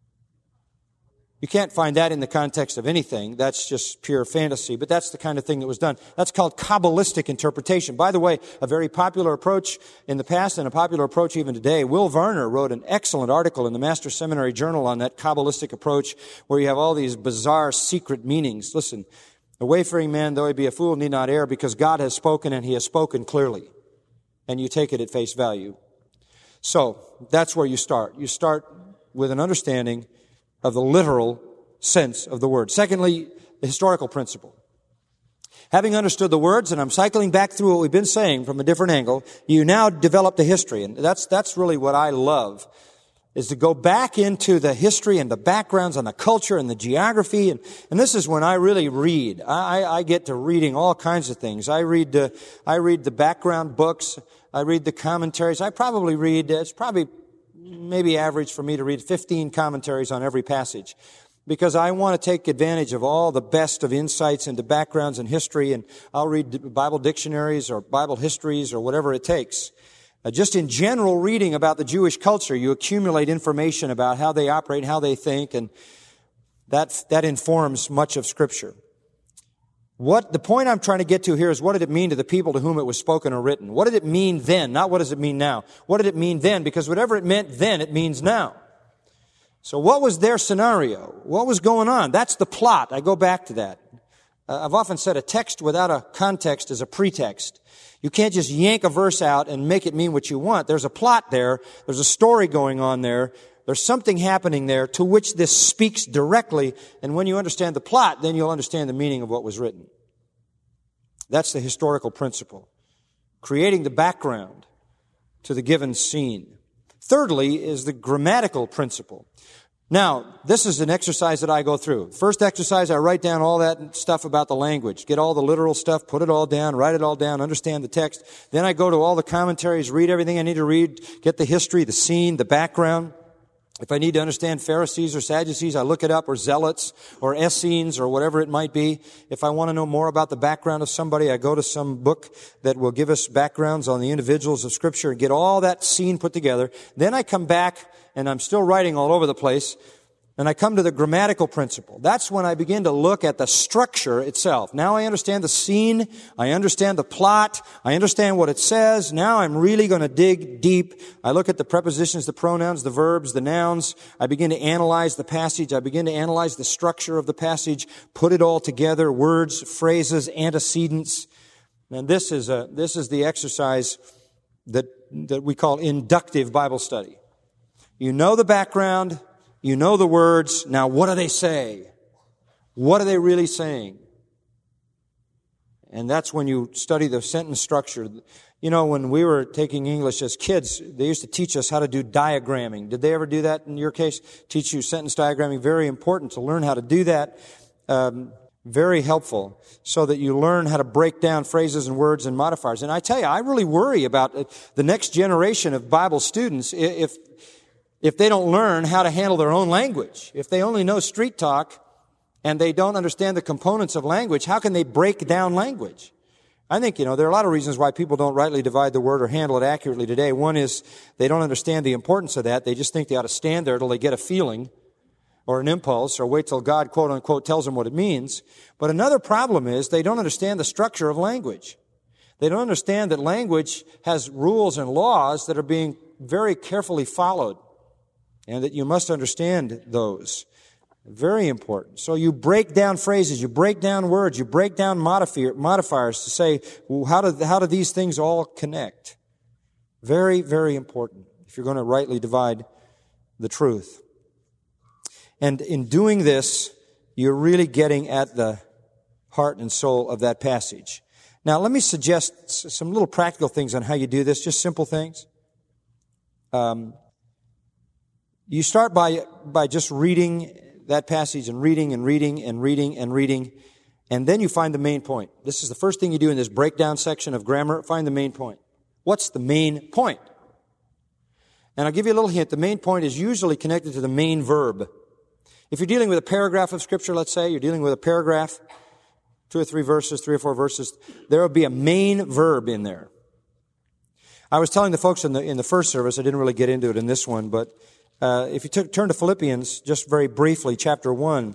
You can't find that in the context of anything. That's just pure fantasy, but that's the kind of thing that was done. That's called Kabbalistic interpretation. By the way, a very popular approach in the past and a popular approach even today. Will Varner wrote an excellent article in the Master Seminary Journal on that Kabbalistic approach where you have all these bizarre secret meanings. Listen, a wayfaring man, though he be a fool, need not err because God has spoken and He has spoken clearly. And you take it at face value. So, that's where you start. You start with an understanding of the literal sense of the word. Secondly, the historical principle. Having understood the words, and I'm cycling back through what we've been saying from a different angle, you now develop the history. And that's really what I love, is to go back into the history and the backgrounds and the culture and the geography. And this is when I really read. I get to reading all kinds of things. I read the background books. I read the commentaries. I probably read, it's probably maybe average for me to read 15 commentaries on every passage because I want to take advantage of all the best of insights into backgrounds and history, and I'll read Bible dictionaries or Bible histories or whatever it takes. Just in general reading about the Jewish culture, you accumulate information about how they operate, how they think, and that informs much of Scripture. The point I'm trying to get to here is what did it mean to the people to whom it was spoken or written? What did it mean then? Not what does it mean now. What did it mean then? Because whatever it meant then, it means now. So what was their scenario? What was going on? That's the plot. I go back to that. I've often said a text without a context is a pretext. You can't just yank a verse out and make it mean what you want. There's a plot there. There's a story going on there. There's something happening there to which this speaks directly, and when you understand the plot, then you'll understand the meaning of what was written. That's the historical principle. Creating the background to the given scene. Thirdly is the grammatical principle. Now, this is an exercise that I go through. First exercise, I write down all that stuff about the language. Get all the literal stuff, put it all down, write it all down, understand the text. Then I go to all the commentaries, read everything I need to read, get the history, the scene, the background. If I need to understand Pharisees or Sadducees, I look it up, or Zealots, or Essenes, or whatever it might be. If I want to know more about the background of somebody, I go to some book that will give us backgrounds on the individuals of Scripture and get all that scene put together. Then I come back, and I'm still writing all over the place, and I come to the grammatical principle. That's when I begin to look at the structure itself. Now I understand the scene. I understand the plot. I understand what it says. Now I'm really going to dig deep. I look at the prepositions, the pronouns, the verbs, the nouns. I begin to analyze the passage. I begin to analyze the structure of the passage, put it all together, words, phrases, antecedents. And this is the exercise that we call inductive Bible study. You know the background. You know the words. Now, what do they say? What are they really saying? And that's when you study the sentence structure. You know, when we were taking English as kids, they used to teach us how to do diagramming. Did they ever do that in your case? Teach you sentence diagramming? Very important to learn how to do that. Very helpful so that you learn how to break down phrases and words and modifiers. And I tell you, I really worry about the next generation of Bible students if they don't learn how to handle their own language. If they only know street talk and they don't understand the components of language, how can they break down language? I think, there are a lot of reasons why people don't rightly divide the word or handle it accurately today. One is they don't understand the importance of that. They just think they ought to stand there till they get a feeling or an impulse or wait till God, quote unquote, tells them what it means. But another problem is they don't understand the structure of language. They don't understand that language has rules and laws that are being very carefully followed and that you must understand those. Very important. So you break down phrases, you break down words, you break down modifiers to say, well, how do these things all connect? Very, very important if you're going to rightly divide the truth. And in doing this, you're really getting at the heart and soul of that passage. Now, let me suggest some little practical things on how you do this, just simple things. You start by just reading that passage and reading, and then you find the main point. This is the first thing you do in this breakdown section of grammar, find the main point. What's the main point? And I'll give you a little hint. The main point is usually connected to the main verb. If you're dealing with a paragraph of Scripture, let's say, you're dealing with a paragraph, 2 or 3 verses, 3 or 4 verses, there will be a main verb in there. I was telling the folks in the first service, I didn't really get into it in this one, but if you turn to Philippians, just very briefly, chapter 1,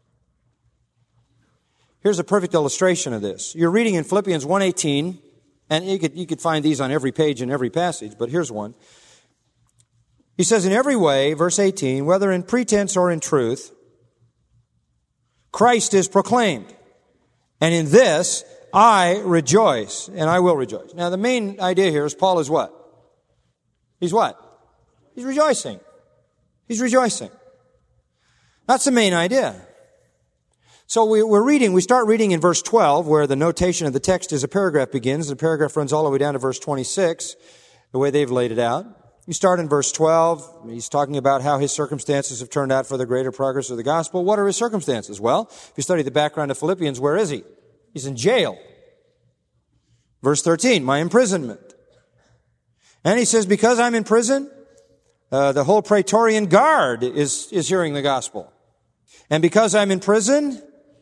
here's a perfect illustration of this. You're reading in Philippians 1:18, and you could find these on every page in every passage, but here's one. He says, in every way, verse 18, whether in pretense or in truth, Christ is proclaimed. And in this, I rejoice, and I will rejoice. Now, the main idea here is Paul is what? He's what? He's rejoicing. He's rejoicing. That's the main idea. So we start reading in verse 12, where the notation of the text is a paragraph begins. The paragraph runs all the way down to verse 26, the way they've laid it out. You start in verse 12. He's talking about how his circumstances have turned out for the greater progress of the gospel. What are his circumstances? Well, if you study the background of Philippians, where is he? He's in jail. Verse 13, my imprisonment. And he says, because I'm in prison, the whole Praetorian Guard is hearing the gospel. And because I'm in prison,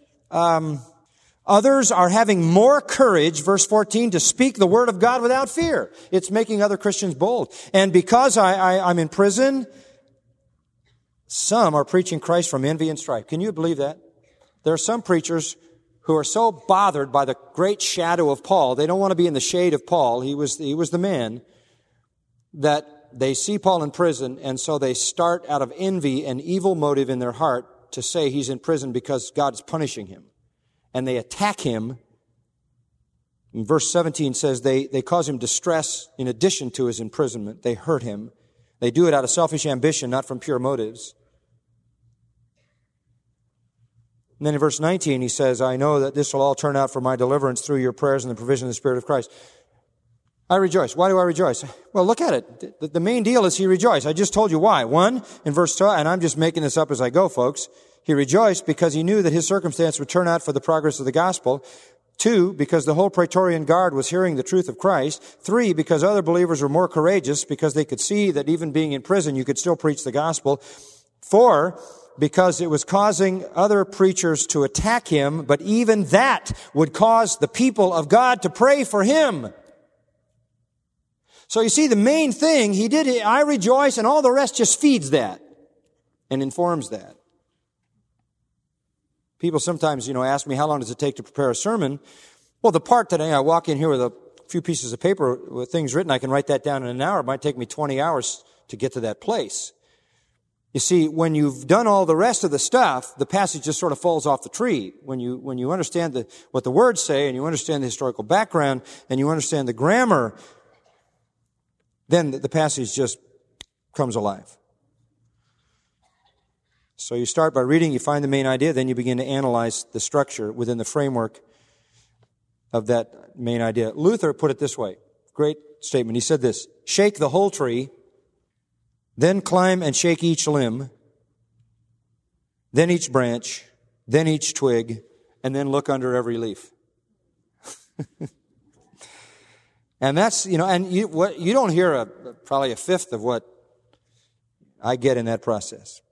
others are having more courage, verse 14, to speak the word of God without fear. It's making other Christians bold. And because I'm in prison, some are preaching Christ from envy and strife. Can you believe that? There are some preachers who are so bothered by the great shadow of Paul, they don't want to be in the shade of Paul, he was the man, that they see Paul in prison, and so they start out of envy and evil motive in their heart to say he's in prison because God is punishing him. And they attack him. And verse 17 says they cause him distress in addition to his imprisonment. They hurt him. They do it out of selfish ambition, not from pure motives. And then in verse 19 he says, I know that this will all turn out for my deliverance through your prayers and the provision of the Spirit of Christ. I rejoice. Why do I rejoice? Well, look at it. The main deal is he rejoiced. I just told you why. 1, in verse 2, and I'm just making this up as I go, folks. He rejoiced because he knew that his circumstance would turn out for the progress of the gospel. 2, because the whole Praetorian Guard was hearing the truth of Christ. 3, because other believers were more courageous because they could see that even being in prison, you could still preach the gospel. 4, because it was causing other preachers to attack him, but even that would cause the people of God to pray for him. So you see, the main thing he did, I rejoice, and all the rest just feeds that and informs that. People sometimes, ask me, how long does it take to prepare a sermon? Well, the part that I walk in here with a few pieces of paper with things written, I can write that down in an hour. It might take me 20 hours to get to that place. You see, when you've done all the rest of the stuff, the passage just sort of falls off the tree. When you understand what the words say, and you understand the historical background, and you understand the grammar, then the passage just comes alive. So you start by reading, you find the main idea, then you begin to analyze the structure within the framework of that main idea. Luther put it this way. Great statement. He said this, shake the whole tree, then climb and shake each limb, then each branch, then each twig, and then look under every leaf. And that's, and you don't hear probably a fifth of what I get in that process.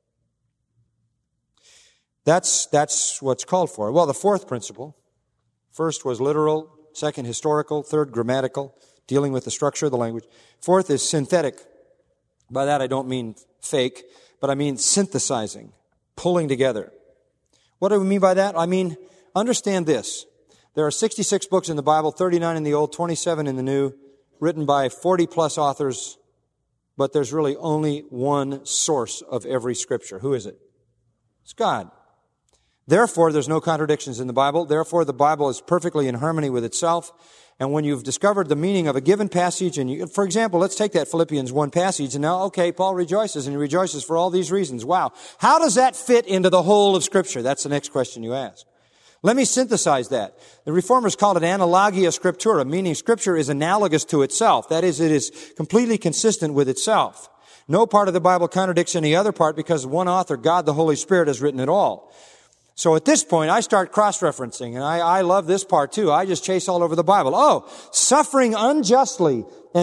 That's what's called for. Well, the fourth principle, first was literal, Second, historical. Third, grammatical, dealing with the structure of the language. Fourth is synthetic. By that I don't mean fake, but I mean synthesizing, pulling together. What do we mean by that? I mean, understand this. There are 66 books in the Bible, 39 in the Old, 27 in the New, written by 40-plus authors, but there's really only one source of every Scripture. Who is it? It's God. Therefore, there's no contradictions in the Bible. Therefore, the Bible is perfectly in harmony with itself. And when you've discovered the meaning of a given passage, and for example, let's take that Philippians 1 passage, and now, okay, Paul rejoices, and he rejoices for all these reasons. Wow. How does that fit into the whole of Scripture? That's the next question you ask. Let me synthesize that. The Reformers called it analogia scriptura, meaning Scripture is analogous to itself. That is, it is completely consistent with itself. No part of the Bible contradicts any other part because one author, God the Holy Spirit, has written it all. So at this point, I start cross-referencing, and I love this part too. I just chase all over the Bible. Oh, suffering unjustly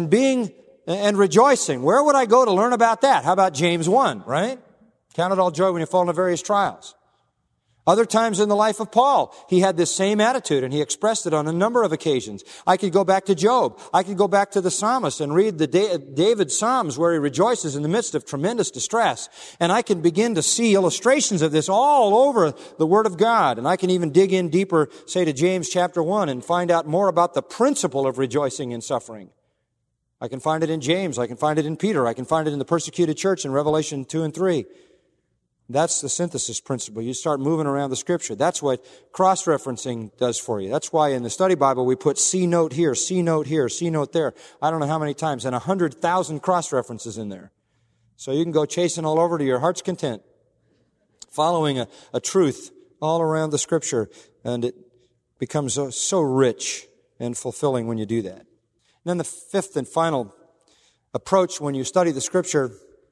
and rejoicing. Where would I go to learn about that? How about James 1, right? Count it all joy when you fall into various trials. Other times in the life of Paul, he had this same attitude, and he expressed it on a number of occasions. I could go back to Job. I could go back to the psalmist and read the David's Psalms where he rejoices in the midst of tremendous distress. And I can begin to see illustrations of this all over the Word of God. And I can even dig in deeper, say to James chapter 1, and find out more about the principle of rejoicing in suffering. I can find it in James. I can find it in Peter. I can find it in the persecuted church in Revelation 2 and 3. That's the synthesis principle. You start moving around the Scripture. That's what cross-referencing does for you. That's why in the study Bible we put C note here, C note here, C note there. I don't know how many times, and 100,000 cross-references in there. So you can go chasing all over to your heart's content, following a truth all around the Scripture, and it becomes so rich and fulfilling when you do that. And then the fifth and final approach when you study the Scripture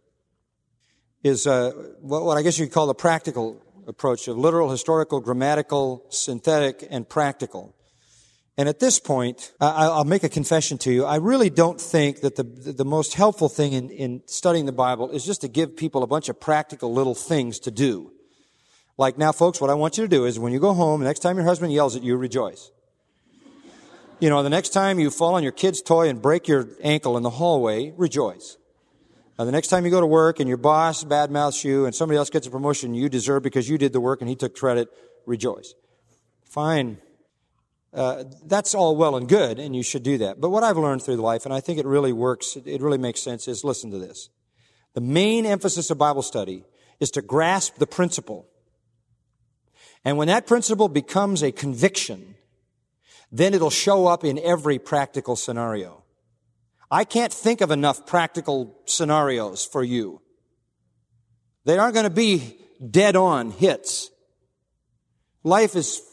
is what I guess you could call the practical approach of literal, historical, grammatical, synthetic, and practical. And at this point, I'll make a confession to you. I really don't think that the most helpful thing in studying the Bible is just to give people a bunch of practical little things to do. Like, now, folks, what I want you to do is when you go home, the next time your husband yells at you, rejoice. You know, the next time you fall on your kid's toy and break your ankle in the hallway, rejoice. The next time you go to work and your boss badmouths you and somebody else gets a promotion you deserve because you did the work and he took credit, rejoice. Fine. That's all well and good, and you should do that. But what I've learned through life, and I think it really works, it really makes sense, is listen to this. The main emphasis of Bible study is to grasp the principle. And when that principle becomes a conviction, then it'll show up in every practical scenario. I can't think of enough practical scenarios for you. They aren't going to be dead-on hits. Life is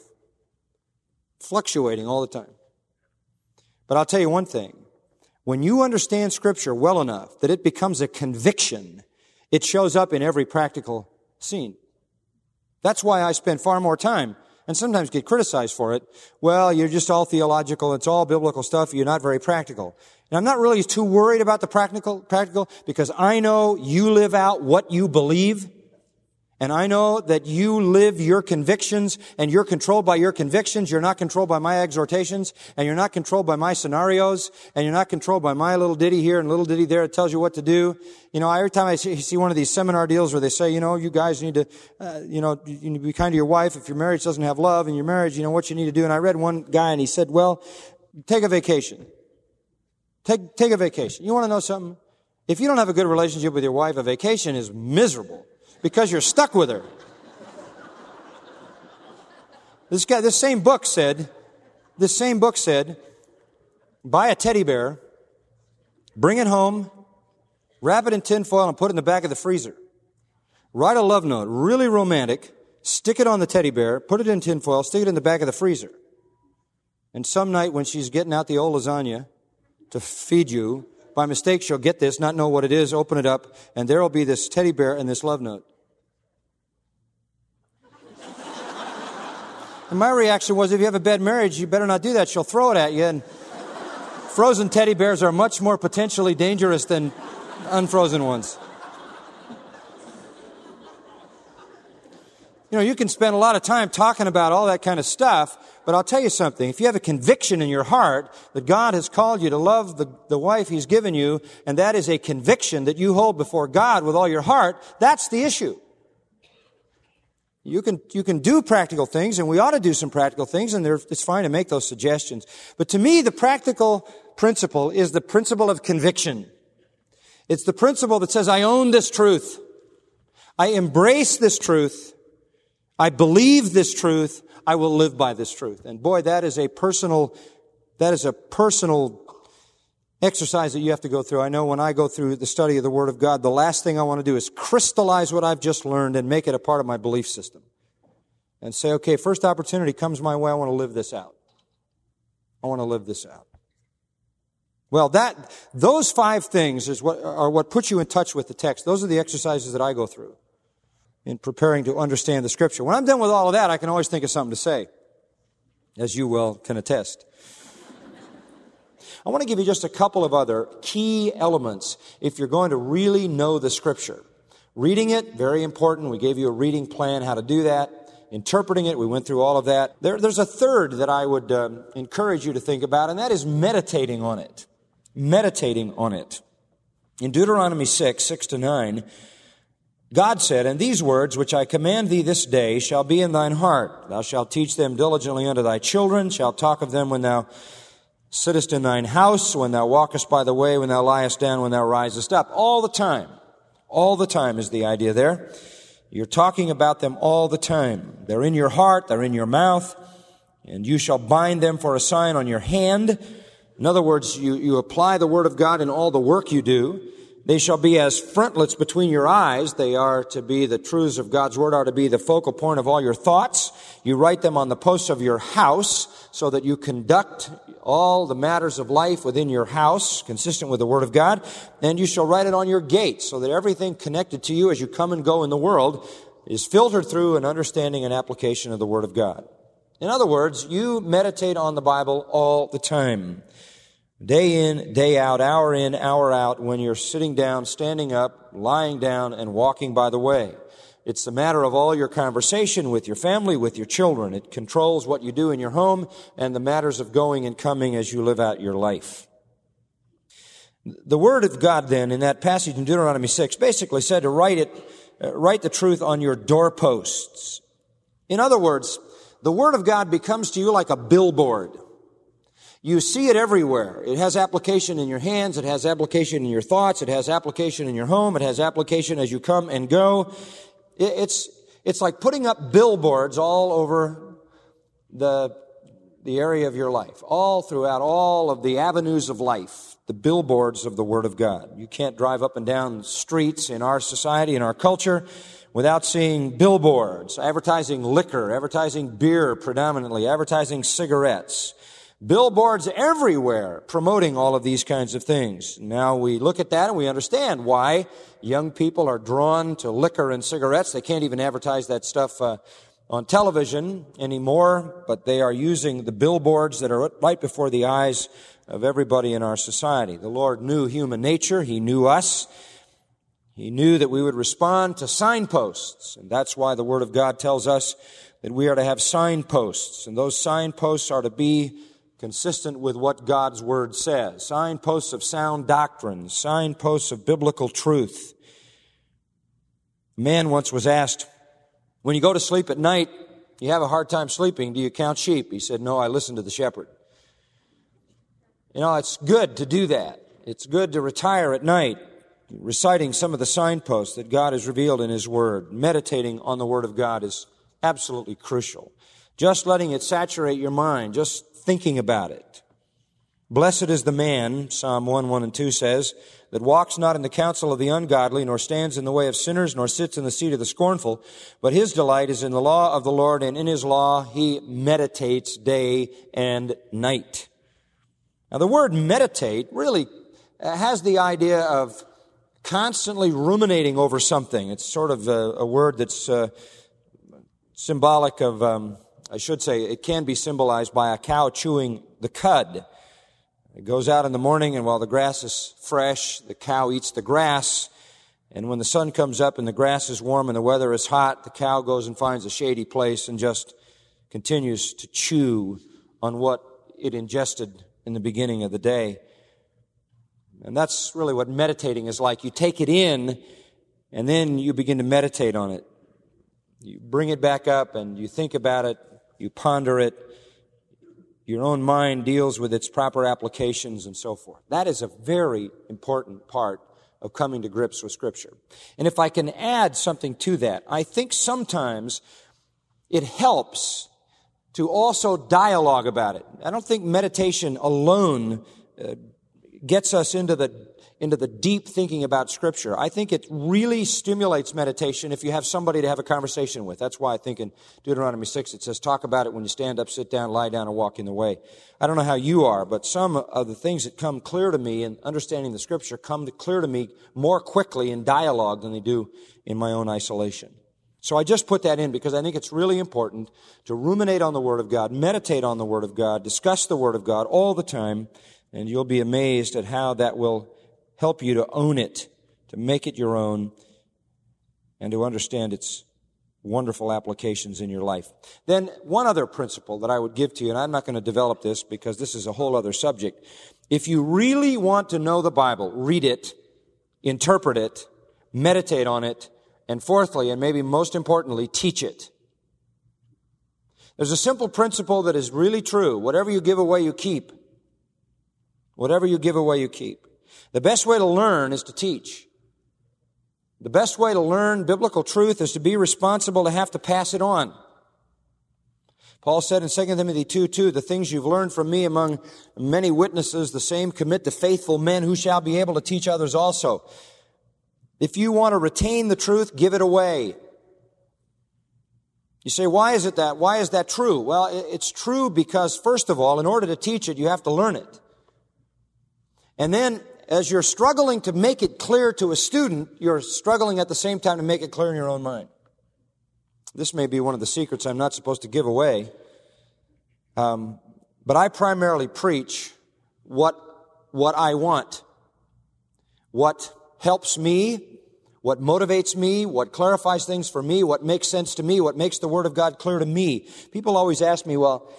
fluctuating all the time. But I'll tell you one thing. When you understand Scripture well enough that it becomes a conviction, it shows up in every practical scene. That's why I spend far more time and sometimes get criticized for it. Well, you're just all theological. It's all biblical stuff. You're not very practical. And I'm not really too worried about the practical, because I know you live out what you believe. And I know that you live your convictions, and you're controlled by your convictions. You're not controlled by my exhortations, and you're not controlled by my scenarios, and you're not controlled by my little ditty here and little ditty there that tells you what to do. You know, every time I see one of these seminar deals where they say, you know, you guys need to, you need to be kind to your wife. If your marriage doesn't have love in your marriage, you know what you need to do. And I read one guy and he said, well, take a vacation. Take a vacation. You want to know something? If you don't have a good relationship with your wife, a vacation is miserable because you're stuck with her. This same book said, buy a teddy bear, bring it home, wrap it in tin foil and put it in the back of the freezer. Write a love note, really romantic, stick it on the teddy bear, put it in tin foil, stick it in the back of the freezer. And some night when she's getting out the old lasagna to feed you, by mistake she'll get this, not know what it is, open it up, and there will be this teddy bear and this love note. And my reaction was, if you have a bad marriage, you better not do that. She'll throw it at you. And frozen teddy bears are much more potentially dangerous than unfrozen ones. You can spend a lot of time talking about all that kind of stuff, but I'll tell you something. If you have a conviction in your heart that God has called you to love the wife He's given you, and that is a conviction that you hold before God with all your heart, that's the issue. You can do practical things, and we ought to do some practical things, and it's fine to make those suggestions. But to me, the practical principle is the principle of conviction. It's the principle that says, I own this truth. I embrace this truth. I believe this truth. I will live by this truth. And boy, that is a personal exercise that you have to go through. I know when I go through the study of the Word of God, the last thing I want to do is crystallize what I've just learned and make it a part of my belief system. And say, okay, first opportunity comes my way, I want to live this out. I want to live this out. Well, those 5 things are what puts you in touch with the text. Those are the exercises that I go through in preparing to understand the Scripture. When I'm done with all of that, I can always think of something to say, as you well can attest. I want to give you just a couple of other key elements if you're going to really know the Scripture. Reading it, very important. We gave you a reading plan, how to do that. Interpreting it, we went through all of that. There's a third that I would encourage you to think about, and that is meditating on it. Meditating on it. In Deuteronomy 6:6-9, God said, And these words which I command thee this day shall be in thine heart. Thou shalt teach them diligently unto thy children, shalt talk of them when thou sittest in thine house, when thou walkest by the way, when thou liest down, when thou risest up. All the time. All the time is the idea there. You're talking about them all the time. They're in your heart, they're in your mouth, and you shall bind them for a sign on your hand. In other words, you apply the Word of God in all the work you do. They shall be as frontlets between your eyes. They are to be, the truths of God's Word are to be the focal point of all your thoughts. You write them on the posts of your house so that you conduct all the matters of life within your house, consistent with the Word of God. And you shall write it on your gates so that everything connected to you as you come and go in the world is filtered through an understanding and application of the Word of God. In other words, you meditate on the Bible all the time. Day in, day out, hour in, hour out, when you're sitting down, standing up, lying down, and walking by the way. It's the matter of all your conversation with your family, with your children. It controls what you do in your home and the matters of going and coming as you live out your life. The Word of God then, in that passage in Deuteronomy 6, basically said to write the truth on your doorposts. In other words, the Word of God becomes to you like a billboard. You see it everywhere. It has application in your hands. It has application in your thoughts. It has application in your home. It has application as you come and go. It's like putting up billboards all over the area of your life, all throughout all of the avenues of life, the billboards of the Word of God. You can't drive up and down streets in our society, in our culture, without seeing billboards, advertising liquor, advertising beer predominantly, advertising cigarettes. Billboards everywhere promoting all of these kinds of things. Now we look at that and we understand why young people are drawn to liquor and cigarettes. They can't even advertise that stuff on television anymore, but they are using the billboards that are right before the eyes of everybody in our society. The Lord knew human nature. He knew us. He knew that we would respond to signposts, and that's why the Word of God tells us that we are to have signposts, and those signposts are to be consistent with what God's Word says. Signposts of sound doctrine, signposts of biblical truth. A man once was asked, when you go to sleep at night, you have a hard time sleeping, do you count sheep? He said, no, I listen to the shepherd. You know, it's good to do that. It's good to retire at night, reciting some of the signposts that God has revealed in His Word. Meditating on the Word of God is absolutely crucial. Just letting it saturate your mind, just thinking about it. Blessed is the man, Psalm 1:1-2 says, that walks not in the counsel of the ungodly, nor stands in the way of sinners, nor sits in the seat of the scornful, but his delight is in the law of the Lord, and in His law he meditates day and night. Now the word meditate really has the idea of constantly ruminating over something. It's sort of a word that's symbolic of, I should say, it can be symbolized by a cow chewing the cud. It goes out in the morning, and while the grass is fresh, the cow eats the grass, And when the sun comes up and the grass is warm and the weather is hot, the cow goes and finds a shady place and just continues to chew on what it ingested in the beginning of the day. And that's really what meditating is like. You take it in, and then you begin to meditate on it. You bring it back up, and you think about it, you ponder it. Your own mind deals with its proper applications and so forth. That is a very important part of coming to grips with Scripture. And if I can add something to that, I think sometimes it helps to also dialogue about it. I don't think meditation alone gets us into the deep thinking about Scripture. I think it really stimulates meditation if you have somebody to have a conversation with. That's why I think in Deuteronomy 6 it says, talk about it when you stand up, sit down, lie down, and walk in the way. I don't know how you are, but some of the things that come clear to me in understanding the Scripture come clear to me more quickly in dialogue than they do in my own isolation. So I just put that in because I think it's really important to ruminate on the Word of God, meditate on the Word of God, discuss the Word of God all the time, and you'll be amazed at how that will help you to own it, to make it your own, and to understand its wonderful applications in your life. Then one other principle that I would give to you, and I'm not going to develop this because this is a whole other subject. If you really want to know the Bible, read it, interpret it, meditate on it, and fourthly, and maybe most importantly, teach it. There's a simple principle that is really true. Whatever you give away, you keep. Whatever you give away, you keep. The best way to learn is to teach. The best way to learn biblical truth is to be responsible to have to pass it on. Paul said in 2 Timothy 2:2, the things you've learned from me among many witnesses, the same commit to faithful men who shall be able to teach others also. If you want to retain the truth, give it away. You say, why is that true? Well, it's true because, first of all, in order to teach it, you have to learn it. And then, as you're struggling to make it clear to a student, you're struggling at the same time to make it clear in your own mind. This may be one of the secrets I'm not supposed to give away. But I primarily preach what I want. What helps me, what motivates me, what clarifies things for me, what makes sense to me, what makes the Word of God clear to me. People always ask me, well,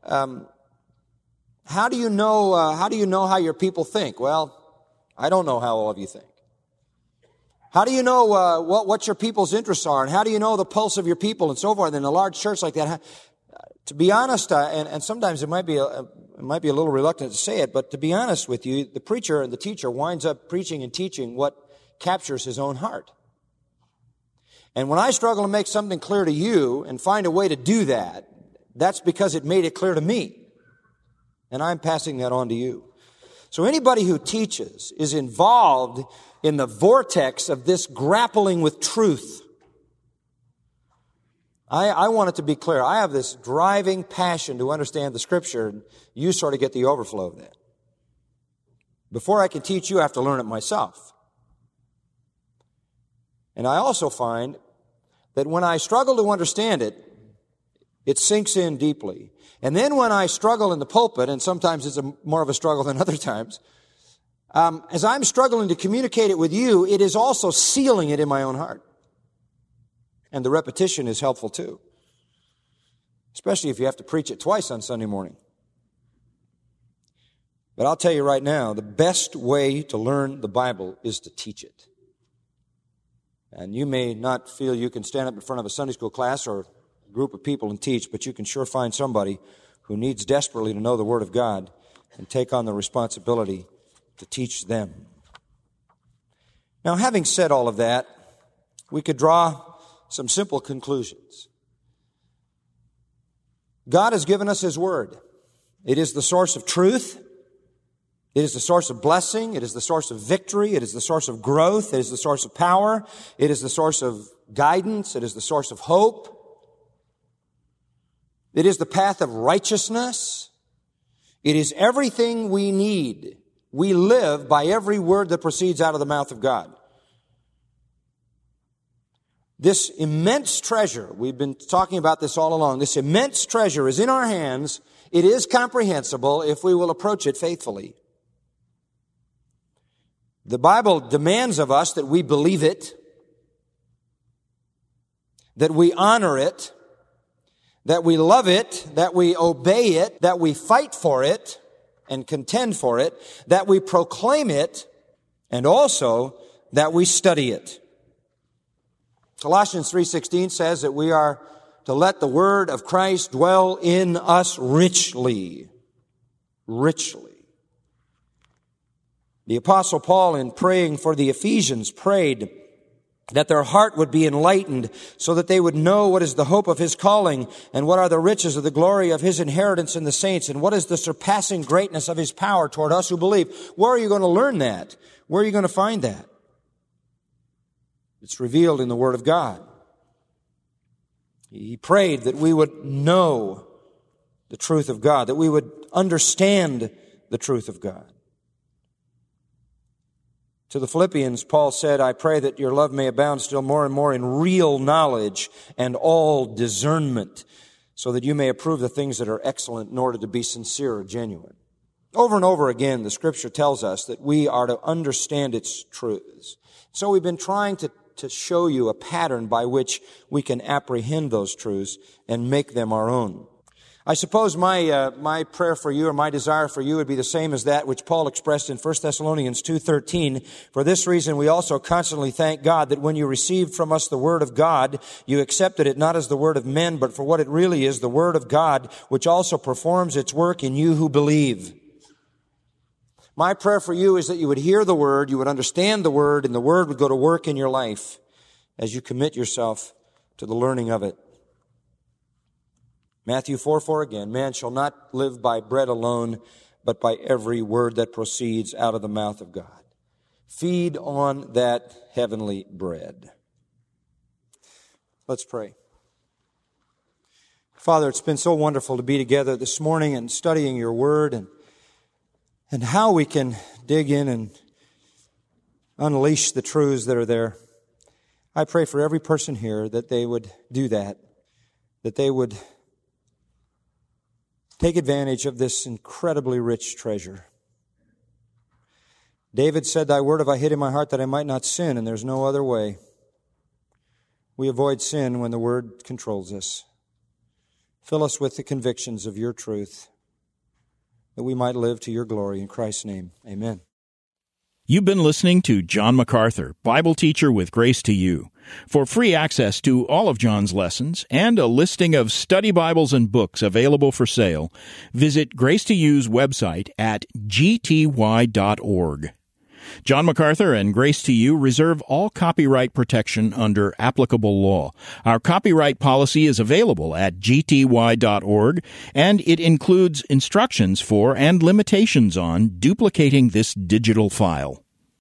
how do you know how your people think? Well, I don't know how all of you think. How do you know what your people's interests are, and how do you know the pulse of your people, and so forth? In a large church like that, to be honest, and sometimes it might be a little reluctant to say it, but to be honest with you, the preacher and the teacher winds up preaching and teaching what captures his own heart. And when I struggle to make something clear to you and find a way to do that, that's because it made it clear to me. And I'm passing that on to you. So anybody who teaches is involved in the vortex of this grappling with truth. I want it to be clear. I have this driving passion to understand the Scripture, and you sort of get the overflow of that. Before I can teach you, I have to learn it myself. And I also find that when I struggle to understand it, it sinks in deeply. And then when I struggle in the pulpit, and sometimes it's more of a struggle than other times, as I'm struggling to communicate it with you, it is also sealing it in my own heart. And the repetition is helpful too. Especially if you have to preach it twice on Sunday morning. But I'll tell you right now, the best way to learn the Bible is to teach it. And you may not feel you can stand up in front of a Sunday school class or a group of people and teach, but you can sure find somebody who needs desperately to know the Word of God and take on the responsibility to teach them. Now, having said all of that, we could draw some simple conclusions. God has given us His Word. It is the source of truth. It is the source of blessing. It is the source of victory. It is the source of growth. It is the source of power. It is the source of guidance. It is the source of hope. It is the path of righteousness. It is everything we need. We live by every word that proceeds out of the mouth of God. This immense treasure, we've been talking about this all along, this immense treasure is in our hands. It is comprehensible if we will approach it faithfully. The Bible demands of us that we believe it, that we honor it, that we love it, that we obey it, that we fight for it and contend for it, that we proclaim it, and also that we study it. Colossians 3:16 says that we are to let the word of Christ dwell in us richly. Richly. The Apostle Paul, in praying for the Ephesians, prayed that their heart would be enlightened so that they would know what is the hope of his calling and what are the riches of the glory of his inheritance in the saints and what is the surpassing greatness of his power toward us who believe. Where are you going to learn that? Where are you going to find that? It's revealed in the Word of God. He prayed that we would know the truth of God, that we would understand the truth of God. To the Philippians, Paul said, I pray that your love may abound still more and more in real knowledge and all discernment, so that you may approve the things that are excellent in order to be sincere or genuine. Over and over again, the Scripture tells us that we are to understand its truths. So we've been trying to show you a pattern by which we can apprehend those truths and make them our own. I suppose my prayer for you or my desire for you would be the same as that which Paul expressed in 1 Thessalonians 2:13. For this reason we also constantly thank God that when you received from us the word of God, you accepted it not as the word of men, but for what it really is, the word of God, which also performs its work in you who believe. My prayer for you is that you would hear the word, you would understand the word, and the word would go to work in your life as you commit yourself to the learning of it. Matthew 4:4 again, man shall not live by bread alone, but by every word that proceeds out of the mouth of God. Feed on that heavenly bread. Let's pray. Father, it's been so wonderful to be together this morning and studying your word and how we can dig in and unleash the truths that are there. I pray for every person here that they would do that they would take advantage of this incredibly rich treasure. David said, thy word have I hid in my heart that I might not sin, and there's no other way. We avoid sin when the word controls us. Fill us with the convictions of your truth, that we might live to your glory. In Christ's name, amen. You've been listening to John MacArthur, Bible teacher with Grace to You. For free access to all of John's lessons and a listing of study Bibles and books available for sale, visit Grace to You's website at gty.org. John MacArthur and Grace to You reserve all copyright protection under applicable law. Our copyright policy is available at gty.org, and it includes instructions for and limitations on duplicating this digital file.